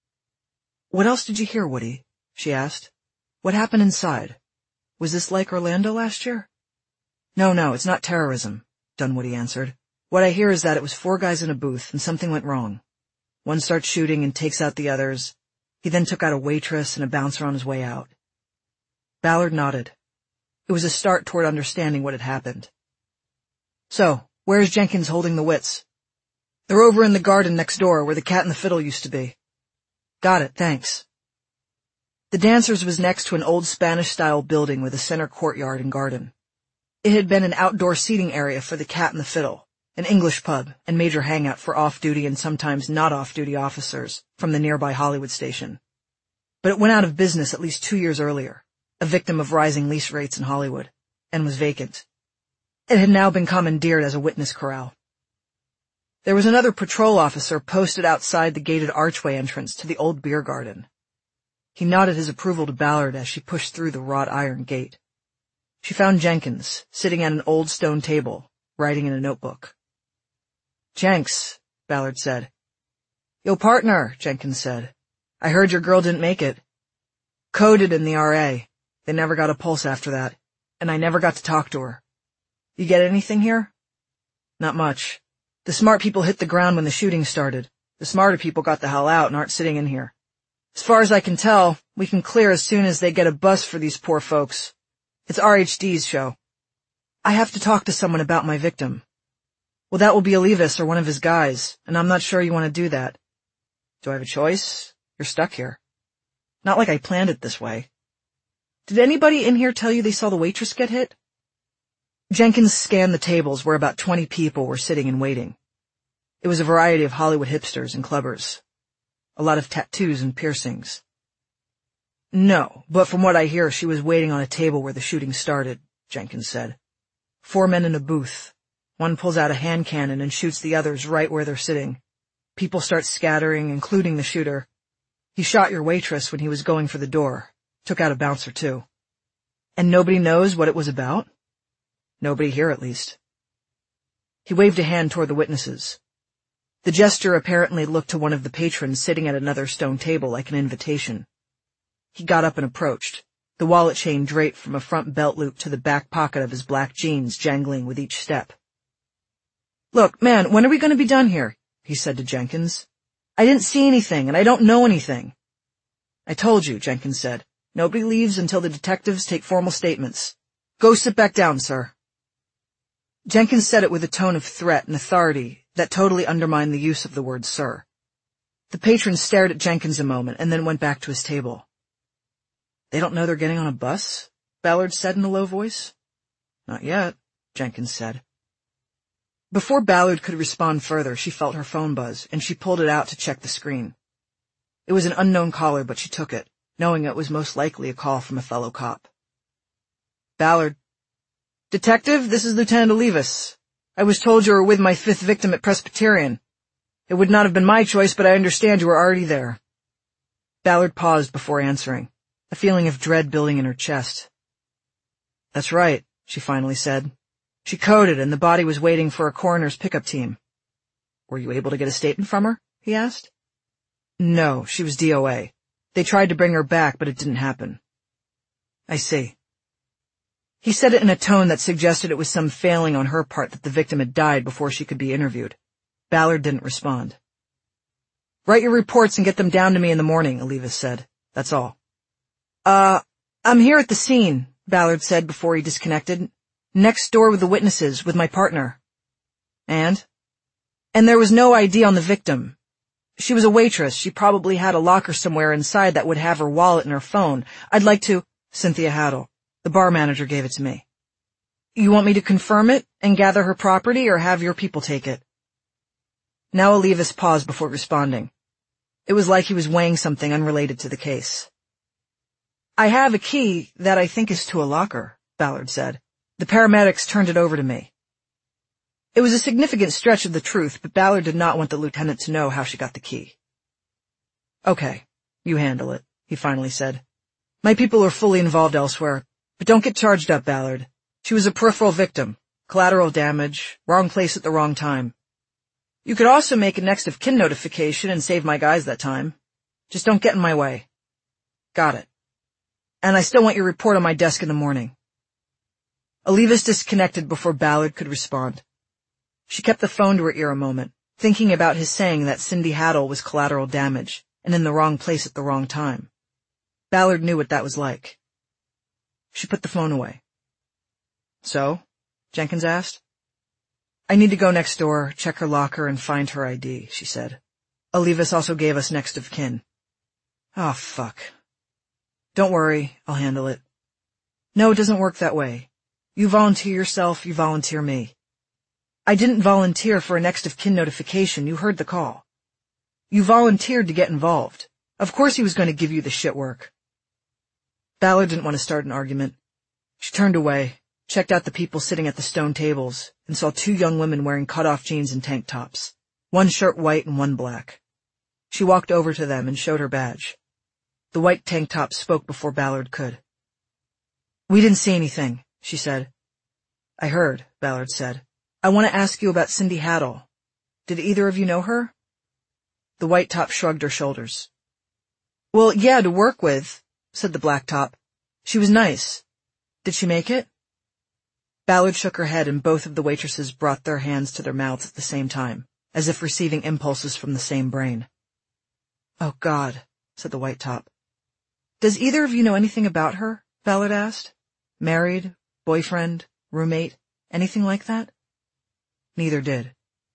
"What else did you hear, Woody?" she asked. "What happened inside? Was this like Orlando last year?" "No, no, it's not terrorism," Dunwoody answered. "What I hear is that it was four guys in a booth and something went wrong. One starts shooting and takes out the others. He then took out a waitress and a bouncer on his way out." Ballard nodded. It was a start toward understanding what had happened. "So, where's Jenkins holding the wits?" "They're over in the garden next door where the Cat and the Fiddle used to be." "Got it, thanks." The Dancers was next to an old Spanish-style building with a center courtyard and garden. It had been an outdoor seating area for the Cat and the Fiddle, an English pub and major hangout for off-duty and sometimes not off-duty officers from the nearby Hollywood station. But it went out of business at least two years earlier, a victim of rising lease rates in Hollywood, and was vacant. It had now been commandeered as a witness corral. There was another patrol officer posted outside the gated archway entrance to the old beer garden. He nodded his approval to Ballard as she pushed through the wrought iron gate. She found Jenkins, sitting at an old stone table, writing in a notebook. "Jenks," Ballard said. "Yo, partner," Jenkins said. "I heard your girl didn't make it." "Coded in the R A. They never got a pulse after that, and I never got to talk to her." "You get anything here?" "Not much. The smart people hit the ground when the shooting started. The smarter people got the hell out and aren't sitting in here. As far as I can tell, we can clear as soon as they get a bus for these poor folks. It's R H D's show." "I have to talk to someone about my victim." "Well, that will be Olivas or one of his guys, and I'm not sure you want to do that." "Do I have a choice? You're stuck here." "Not like I planned it this way." "Did anybody in here tell you they saw the waitress get hit?" Jenkins scanned the tables where about twenty people were sitting and waiting. It was a variety of Hollywood hipsters and clubbers. A lot of tattoos and piercings. "No, but from what I hear, she was waiting on a table where the shooting started," Jenkins said. "Four men in a booth. One pulls out a hand cannon and shoots the others right where they're sitting. People start scattering, including the shooter. He shot your waitress when he was going for the door. Took out a bouncer, too." "And nobody knows what it was about?" "Nobody here, at least." He waved a hand toward the witnesses. The gesture apparently looked to one of the patrons sitting at another stone table like an invitation. He got up and approached, the wallet chain draped from a front belt loop to the back pocket of his black jeans jangling with each step. "Look, man, when are we going to be done here?" he said to Jenkins. "I didn't see anything, and I don't know anything." "I told you," Jenkins said. "Nobody leaves until the detectives take formal statements. Go sit back down, sir." Jenkins said it with a tone of threat and authority that totally undermined the use of the word sir. The patron stared at Jenkins a moment and then went back to his table. They don't know they're getting on a bus? Ballard said in a low voice. Not yet, Jenkins said. Before Ballard could respond further, she felt her phone buzz, and she pulled it out to check the screen. It was an unknown caller, but she took it, knowing it was most likely a call from a fellow cop. Ballard. Detective, this is Lieutenant Olivas. I was told you were with my fifth victim at Presbyterian. It would not have been my choice, but I understand you were already there. Ballard paused before answering, a feeling of dread building in her chest. That's right, she finally said. She coded, and the body was waiting for a coroner's pickup team. Were you able to get a statement from her? He asked. No, she was D O A. They tried to bring her back, but it didn't happen. I see. He said it in a tone that suggested it was some failing on her part that the victim had died before she could be interviewed. Ballard didn't respond. Write your reports and get them down to me in the morning, Olivas said. That's all. Uh, I'm here at the scene, Ballard said before he disconnected. Next door with the witnesses, with my partner. And? And there was no I D on the victim. She was a waitress. She probably had a locker somewhere inside that would have her wallet and her phone. I'd like to... Cynthia Haddle. The bar manager gave it to me. You want me to confirm it and gather her property or have your people take it? Now Olivas paused before responding. It was like he was weighing something unrelated to the case. I have a key that I think is to a locker, Ballard said. The paramedics turned it over to me. It was a significant stretch of the truth, but Ballard did not want the lieutenant to know how she got the key. Okay, you handle it, he finally said. My people are fully involved elsewhere, but don't get charged up, Ballard. She was a peripheral victim, collateral damage, wrong place at the wrong time. You could also make a next of kin notification and save my guys that time. Just don't get in my way. Got it. And I still want your report on my desk in the morning. Olivas disconnected before Ballard could respond. She kept the phone to her ear a moment, thinking about his saying that Cindy Haddle was collateral damage and in the wrong place at the wrong time. Ballard knew what that was like. She put the phone away. So? Jenkins asked. I need to go next door, check her locker, and find her I D, she said. Olivas also gave us next of kin. Oh, fuck. Don't worry, I'll handle it. No, it doesn't work that way. You volunteer yourself, you volunteer me. I didn't volunteer for a next of kin notification, you heard the call. You volunteered to get involved. Of course he was going to give you the shit work. Ballard didn't want to start an argument. She turned away, checked out the people sitting at the stone tables, and saw two young women wearing cut-off jeans and tank tops, one shirt white and one black. She walked over to them and showed her badge. The white tank top spoke before Ballard could. We didn't see anything, she said. I heard, Ballard said. I want to ask you about Cindy Haddle. Did either of you know her? The white top shrugged her shoulders. Well, yeah, to work with, said the black top. She was nice. Did she make it? Ballard shook her head and both of the waitresses brought their hands to their mouths at the same time, as if receiving impulses from the same brain. Oh, God, said the white top. Does either of you know anything about her? Ballard asked. Married, boyfriend, roommate, anything like that? Neither did.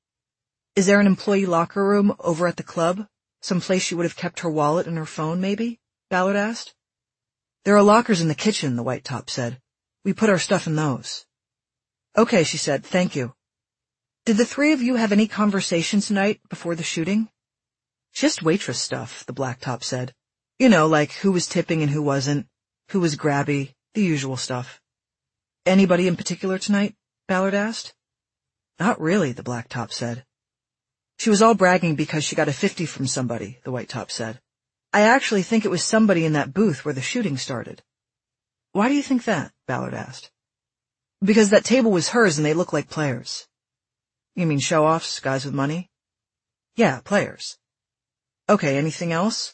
Is there an employee locker room over at the club? Some place she would have kept her wallet and her phone, maybe? Ballard asked. There are lockers in the kitchen, the white top said. We put our stuff in those. Okay, she said, thank you. Did the three of you have any conversation tonight before the shooting? Just waitress stuff, the black top said. You know, like who was tipping and who wasn't, who was grabby, the usual stuff. Anybody in particular tonight? Ballard asked. Not really, the black top said. She was all bragging because she got a fifty from somebody, the white top said. I actually think it was somebody in that booth where the shooting started. Why do you think that? Ballard asked. Because that table was hers and they look like players. You mean show-offs, guys with money? Yeah, players. Okay, anything else?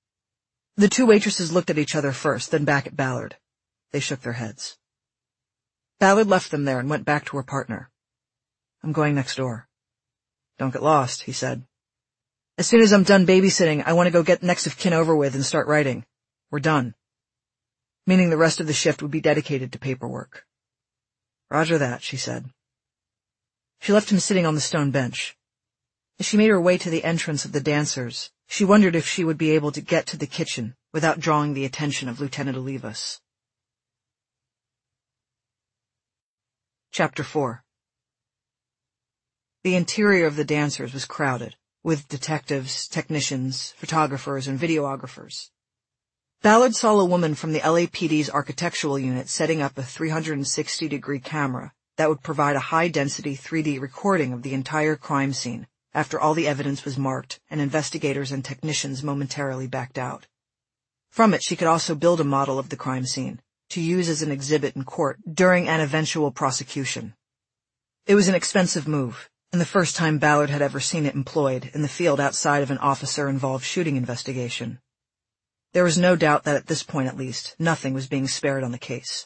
The two waitresses looked at each other first, then back at Ballard. They shook their heads. Ballard left them there and went back to her partner. I'm going next door. Don't get lost, he said. As soon as I'm done babysitting, I want to go get next of kin over with and start writing. We're done. Meaning the rest of the shift would be dedicated to paperwork. Roger that, she said. She left him sitting on the stone bench. As she made her way to the entrance of the dancers, She wondered if she would be able to get to the kitchen without drawing the attention of Lieutenant Olivas. Chapter four. The interior of the Dancers was crowded, with detectives, technicians, photographers, and videographers. Ballard saw a woman from the L A P D's architectural unit setting up a three hundred sixty degree camera that would provide a high-density three D recording of the entire crime scene after all the evidence was marked and investigators and technicians momentarily backed out. From it, she could also build a model of the crime scene to use as an exhibit in court during an eventual prosecution. It was an expensive move, and the first time Ballard had ever seen it employed in the field outside of an officer-involved shooting investigation. There was no doubt that at this point at least, nothing was being spared on the case.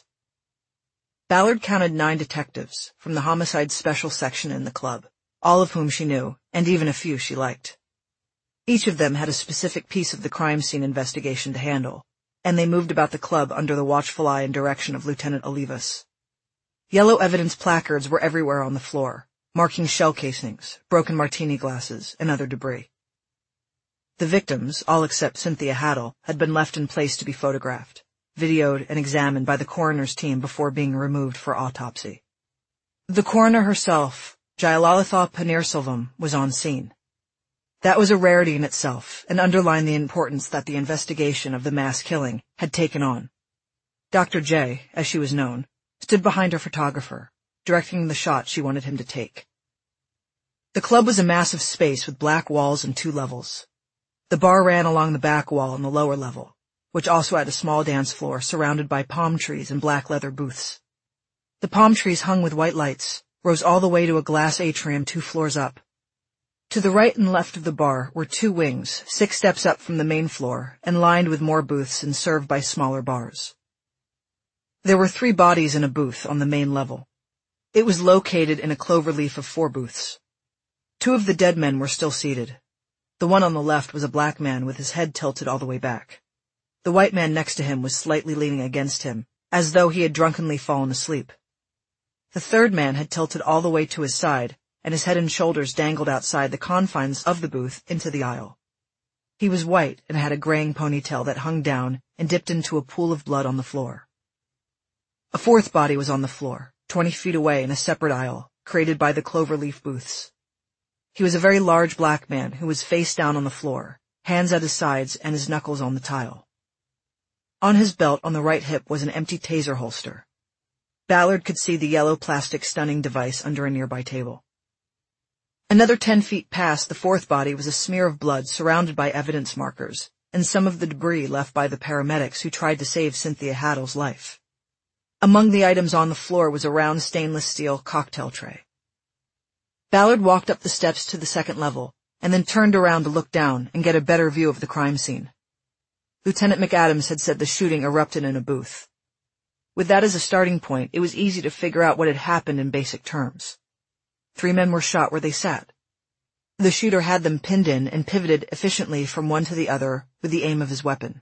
Ballard counted nine detectives from the homicide special section in the club, all of whom she knew, and even a few she liked. Each of them had a specific piece of the crime scene investigation to handle, and they moved about the club under the watchful eye and direction of Lieutenant Olivas. Yellow evidence placards were everywhere on the floor, marking shell casings, broken martini glasses, and other debris. The victims, all except Cynthia Haddle, had been left in place to be photographed, videoed, and examined by the coroner's team before being removed for autopsy. The coroner herself, Jayalalitha Paneerselvam, was on scene. That was a rarity in itself, and underlined the importance that the investigation of the mass killing had taken on. Doctor J, as she was known, stood behind her photographer, directing the shot she wanted him to take. The club was a massive space with black walls and two levels. The bar ran along the back wall on the lower level, which also had a small dance floor surrounded by palm trees and black leather booths. The palm trees, hung with white lights, rose all the way to a glass atrium two floors up. To the right and left of the bar were two wings, six steps up from the main floor, and lined with more booths and served by smaller bars. There were three bodies in a booth on the main level. It was located in a cloverleaf of four booths. Two of the dead men were still seated. The one on the left was a black man with his head tilted all the way back. The white man next to him was slightly leaning against him, as though he had drunkenly fallen asleep. The third man had tilted all the way to his side, and his head and shoulders dangled outside the confines of the booth into the aisle. He was white and had a graying ponytail that hung down and dipped into a pool of blood on the floor. A fourth body was on the floor, twenty feet away in a separate aisle, created by the cloverleaf booths. He was a very large black man who was face down on the floor, hands at his sides and his knuckles on the tile. On his belt on the right hip was an empty taser holster. Ballard could see the yellow plastic stunning device under a nearby table. Another ten feet past the fourth body was a smear of blood surrounded by evidence markers and some of the debris left by the paramedics who tried to save Cynthia Haddle's life. Among the items on the floor was a round stainless steel cocktail tray. Ballard walked up the steps to the second level and then turned around to look down and get a better view of the crime scene. Lieutenant McAdams had said the shooting erupted in a booth. With that as a starting point, it was easy to figure out what had happened in basic terms. Three men were shot where they sat. The shooter had them pinned in and pivoted efficiently from one to the other with the aim of his weapon.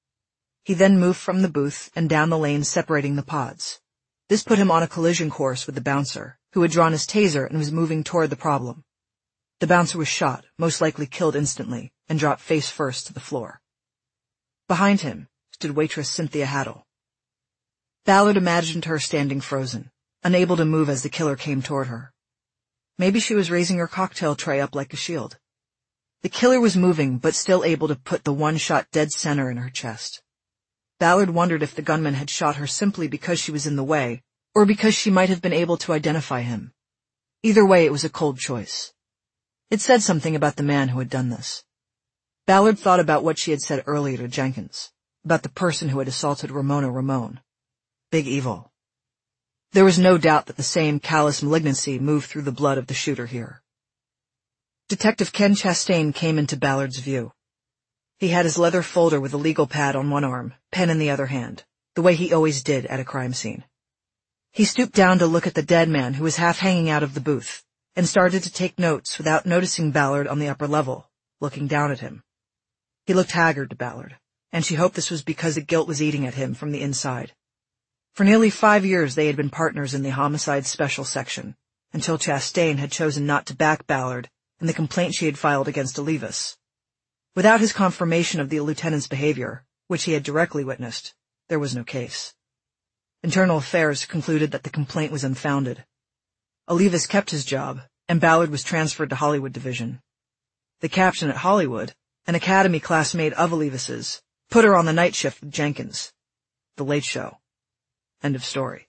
He then moved from the booth and down the lane separating the pods. This put him on a collision course with the bouncer, who had drawn his taser and was moving toward the problem. The bouncer was shot, most likely killed instantly, and dropped face first to the floor. Behind him stood waitress Cynthia Haddle. Ballard imagined her standing frozen, unable to move as the killer came toward her. Maybe she was raising her cocktail tray up like a shield. The killer was moving, but still able to put the one shot dead center in her chest. Ballard wondered if the gunman had shot her simply because she was in the way, or because she might have been able to identify him. Either way, it was a cold choice. It said something about the man who had done this. Ballard thought about what she had said earlier to Jenkins, about the person who had assaulted Ramona Ramon. Big evil. There was no doubt that the same callous malignancy moved through the blood of the shooter here. Detective Ken Chastain came into Ballard's view. He had his leather folder with a legal pad on one arm, pen in the other hand, the way he always did at a crime scene. He stooped down to look at the dead man who was half hanging out of the booth, and started to take notes without noticing Ballard on the upper level, looking down at him. He looked haggard to Ballard, and she hoped this was because the guilt was eating at him from the inside. For nearly five years they had been partners in the homicide special section, until Chastain had chosen not to back Ballard in the complaint she had filed against Olivas. Without his confirmation of the lieutenant's behavior, which he had directly witnessed, there was no case. Internal Affairs concluded that the complaint was unfounded. Olivas kept his job, and Ballard was transferred to Hollywood Division. The captain at Hollywood, an Academy classmate of Olivas's, put her on the night shift with Jenkins. The Late Show. End of story.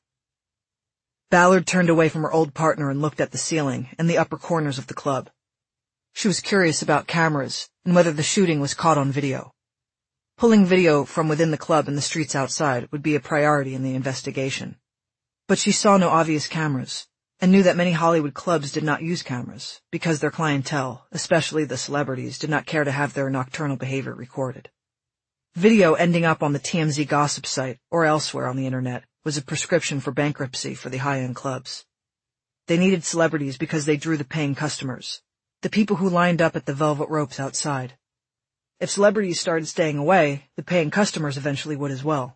Ballard turned away from her old partner and looked at the ceiling and the upper corners of the club. She was curious about cameras and whether the shooting was caught on video. Pulling video from within the club and the streets outside would be a priority in the investigation. But she saw no obvious cameras, and knew that many Hollywood clubs did not use cameras, because their clientele, especially the celebrities, did not care to have their nocturnal behavior recorded. Video ending up on the T M Z gossip site, or elsewhere on the internet, was a prescription for bankruptcy for the high-end clubs. They needed celebrities because they drew the paying customers, the people who lined up at the velvet ropes outside. If celebrities started staying away, the paying customers eventually would as well.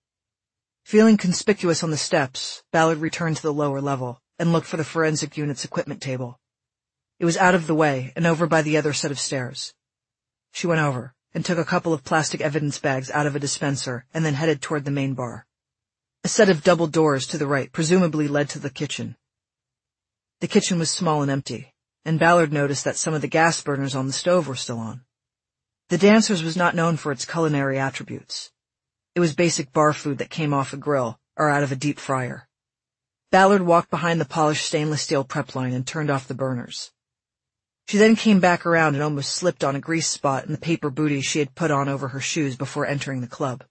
Feeling conspicuous on the steps, Ballard returned to the lower level and looked for the forensic unit's equipment table. It was out of the way and over by the other set of stairs. She went over and took a couple of plastic evidence bags out of a dispenser and then headed toward the main bar. A set of double doors to the right presumably led to the kitchen. The kitchen was small and empty, and Ballard noticed that some of the gas burners on the stove were still on. The Dancers was not known for its culinary attributes. It was basic bar food that came off a grill or out of a deep fryer. Ballard walked behind the polished stainless steel prep line and turned off the burners. She then came back around and almost slipped on a grease spot in the paper booties she had put on over her shoes before entering the club.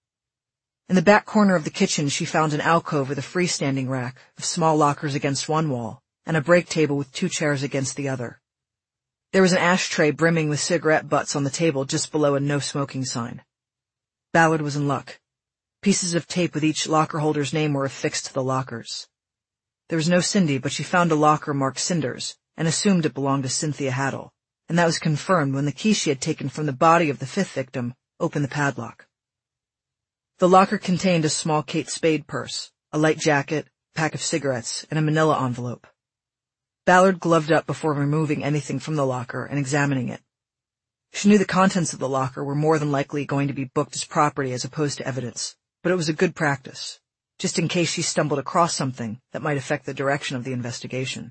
In the back corner of the kitchen, she found an alcove with a freestanding rack of small lockers against one wall and a break table with two chairs against the other. There was an ashtray brimming with cigarette butts on the table just below a no smoking sign. Ballard was in luck. Pieces of tape with each locker holder's name were affixed to the lockers. There was no Cindy, but she found a locker marked Cinders and assumed it belonged to Cynthia Haddle, and that was confirmed when the key she had taken from the body of the fifth victim opened the padlock. The locker contained a small Kate Spade purse, a light jacket, a pack of cigarettes, and a manila envelope. Ballard gloved up before removing anything from the locker and examining it. She knew the contents of the locker were more than likely going to be booked as property as opposed to evidence, but it was a good practice, just in case she stumbled across something that might affect the direction of the investigation.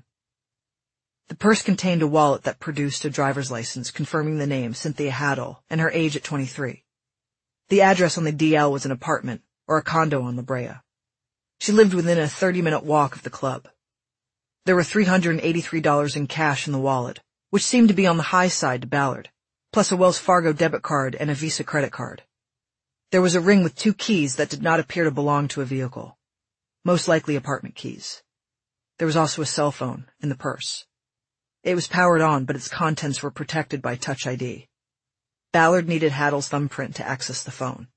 The purse contained a wallet that produced a driver's license confirming the name Cynthia Haddle and her age at twenty-three. The address on the D L was an apartment, or a condo on La Brea. She lived within a thirty-minute walk of the club. There were three hundred eighty-three dollars in cash in the wallet, which seemed to be on the high side to Ballard, plus a Wells Fargo debit card and a Visa credit card. There was a ring with two keys that did not appear to belong to a vehicle, most likely apartment keys. There was also a cell phone in the purse. It was powered on, but its contents were protected by Touch I D. Ballard needed Haddle's thumbprint to access the phone.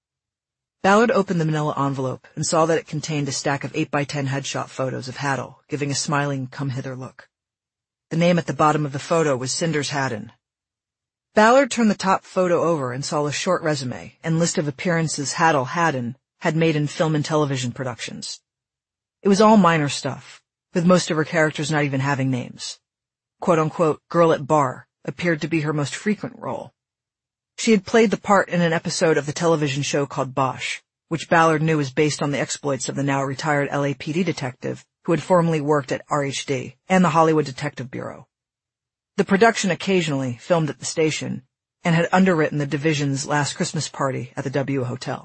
Ballard opened the manila envelope and saw that it contained a stack of eight by ten headshot photos of Haddle, giving a smiling come-hither look. The name at the bottom of the photo was Cinders Haddon. Ballard turned the top photo over and saw a short resume and list of appearances Haddle Haddon had made in film and television productions. It was all minor stuff, with most of her characters not even having names. Quote-unquote, girl at bar appeared to be her most frequent role. She had played the part in an episode of the television show called Bosch, which Ballard knew was based on the exploits of the now retired L A P D detective who had formerly worked at R H D and the Hollywood Detective Bureau. The production occasionally filmed at the station and had underwritten the division's last Christmas party at the W Hotel.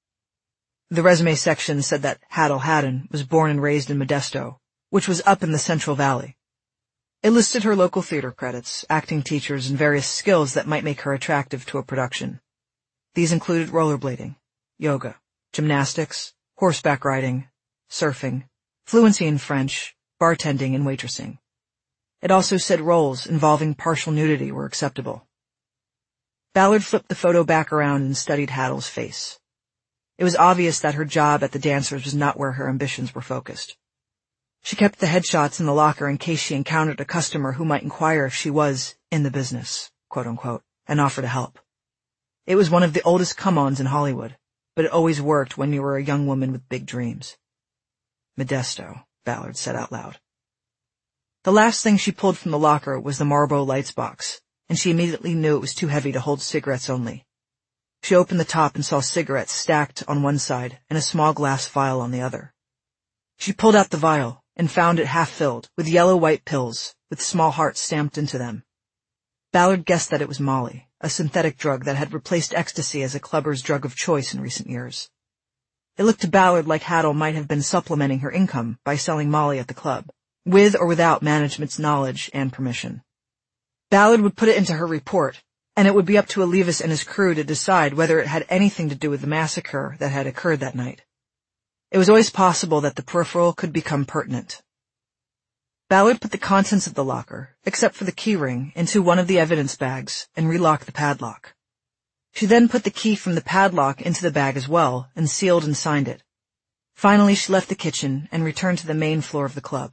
The resume section said that Haddle Haddon was born and raised in Modesto, which was up in the Central Valley. It listed her local theater credits, acting teachers, and various skills that might make her attractive to a production. These included rollerblading, yoga, gymnastics, horseback riding, surfing, fluency in French, bartending, and waitressing. It also said roles involving partial nudity were acceptable. Ballard flipped the photo back around and studied Haddle's face. It was obvious that her job at the Dancers was not where her ambitions were focused. She kept the headshots in the locker in case she encountered a customer who might inquire if she was in the business, quote-unquote, and offer to help. It was one of the oldest come-ons in Hollywood, but it always worked when you were a young woman with big dreams. Modesto, Ballard said out loud. The last thing she pulled from the locker was the Marlboro Lights box, and she immediately knew it was too heavy to hold cigarettes only. She opened the top and saw cigarettes stacked on one side and a small glass vial on the other. She pulled out the vial and found it half filled with yellow-white pills with small hearts stamped into them. Ballard guessed that it was Molly, a synthetic drug that had replaced ecstasy as a clubber's drug of choice in recent years. It looked to Ballard like Haddle might have been supplementing her income by selling Molly at the club, with or without management's knowledge and permission. Ballard would put it into her report, and it would be up to Olivas and his crew to decide whether it had anything to do with the massacre that had occurred that night. It was always possible that the peripheral could become pertinent. Ballard put the contents of the locker, except for the keyring, into one of the evidence bags and relocked the padlock. She then put the key from the padlock into the bag as well and sealed and signed it. Finally, she left the kitchen and returned to the main floor of the club.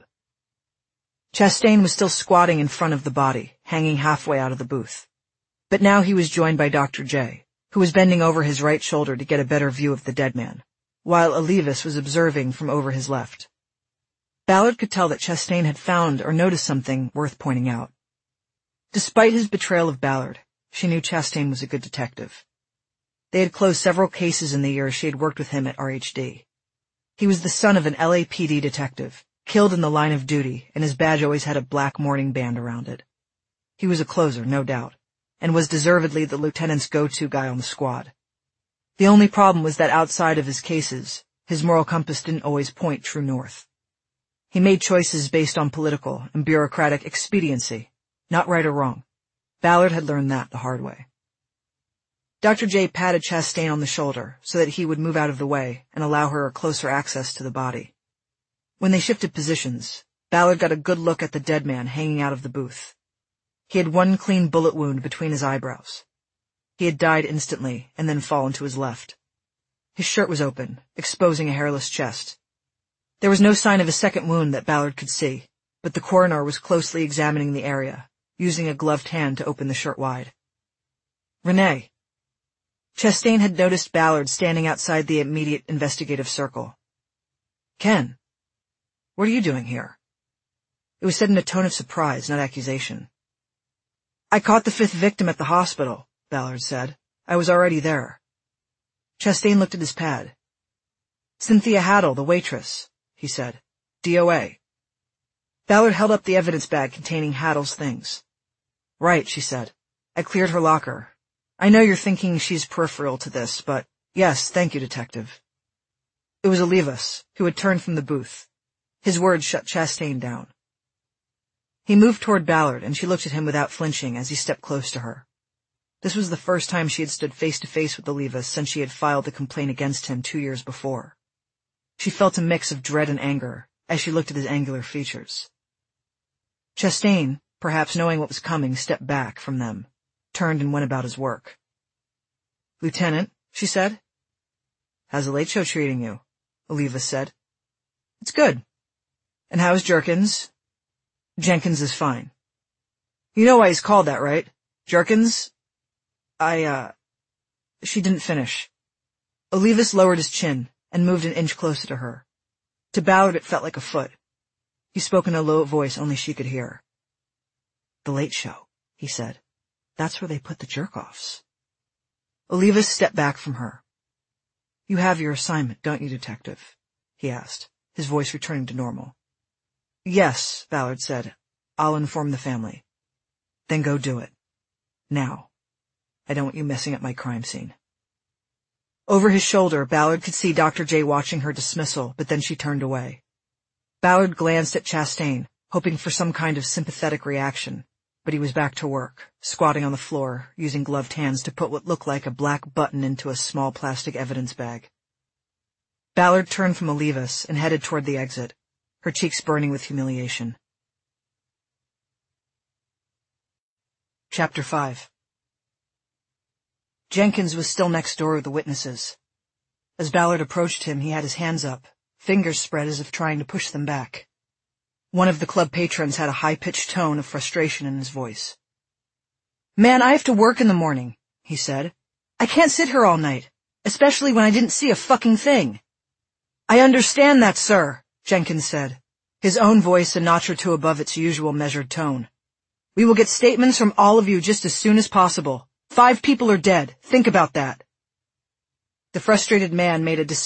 Chastain was still squatting in front of the body, hanging halfway out of the booth. But now he was joined by Doctor J, who was bending over his right shoulder to get a better view of the dead man, while Olivas was observing from over his left. Ballard could tell that Chastain had found or noticed something worth pointing out. Despite his betrayal of Ballard, she knew Chastain was a good detective. They had closed several cases in the years she had worked with him at R H D. He was the son of an L A P D detective, killed in the line of duty, and his badge always had a black mourning band around it. He was a closer, no doubt, and was deservedly the lieutenant's go-to guy on the squad. The only problem was that outside of his cases, his moral compass didn't always point true north. He made choices based on political and bureaucratic expediency, not right or wrong. Ballard had learned that the hard way. Doctor J patted Chastain on the shoulder so that he would move out of the way and allow her closer access to the body. When they shifted positions, Ballard got a good look at the dead man hanging out of the booth. He had one clean bullet wound between his eyebrows. He had died instantly and then fallen to his left. His shirt was open, exposing a hairless chest. There was no sign of a second wound that Ballard could see, but the coroner was closely examining the area, using a gloved hand to open the shirt wide. Renee. Chastain had noticed Ballard standing outside the immediate investigative circle. Ken. What are you doing here? It was said in a tone of surprise, not accusation. I caught the fifth victim at the hospital, Ballard said. I was already there. Chastain looked at his pad. Cynthia Haddle, the waitress, he said. D O A. Ballard held up the evidence bag containing Haddle's things. Right, she said. I cleared her locker. I know you're thinking she's peripheral to this, but yes, thank you, detective. It was Olivas, who had turned from the booth. His words shut Chastain down. He moved toward Ballard, and she looked at him without flinching as he stepped close to her. This was the first time she had stood face to face with Olivas since she had filed the complaint against him two years before. She felt a mix of dread and anger as she looked at his angular features. Chastain, perhaps knowing what was coming, stepped back from them, turned and went about his work. Lieutenant, she said. How's the late show treating you? Olivas said. It's good. And how's Jerkins? Jenkins is fine. You know why he's called that, right? Jerkins? I, uh... She didn't finish. Olivas lowered his chin and moved an inch closer to her. To Ballard it felt like a foot. He spoke in a low voice only she could hear. The Late Show, he said. That's where they put the jerk-offs. Olivas stepped back from her. You have your assignment, don't you, detective? He asked, his voice returning to normal. Yes, Ballard said. I'll inform the family. Then go do it. Now. I don't want you messing up my crime scene. Over his shoulder, Ballard could see Doctor J watching her dismissal, but then she turned away. Ballard glanced at Chastain, hoping for some kind of sympathetic reaction, but he was back to work, squatting on the floor, using gloved hands to put what looked like a black button into a small plastic evidence bag. Ballard turned from Olivas and headed toward the exit, her cheeks burning with humiliation. Chapter five. Jenkins was still next door with the witnesses. As Ballard approached him, he had his hands up, fingers spread as if trying to push them back. One of the club patrons had a high-pitched tone of frustration in his voice. Man, I have to work in the morning, he said. I can't sit here all night, especially when I didn't see a fucking thing. I understand that, sir, Jenkins said, his own voice a notch or two above its usual measured tone. We will get statements from all of you just as soon as possible. Five people are dead. Think about that. The frustrated man made a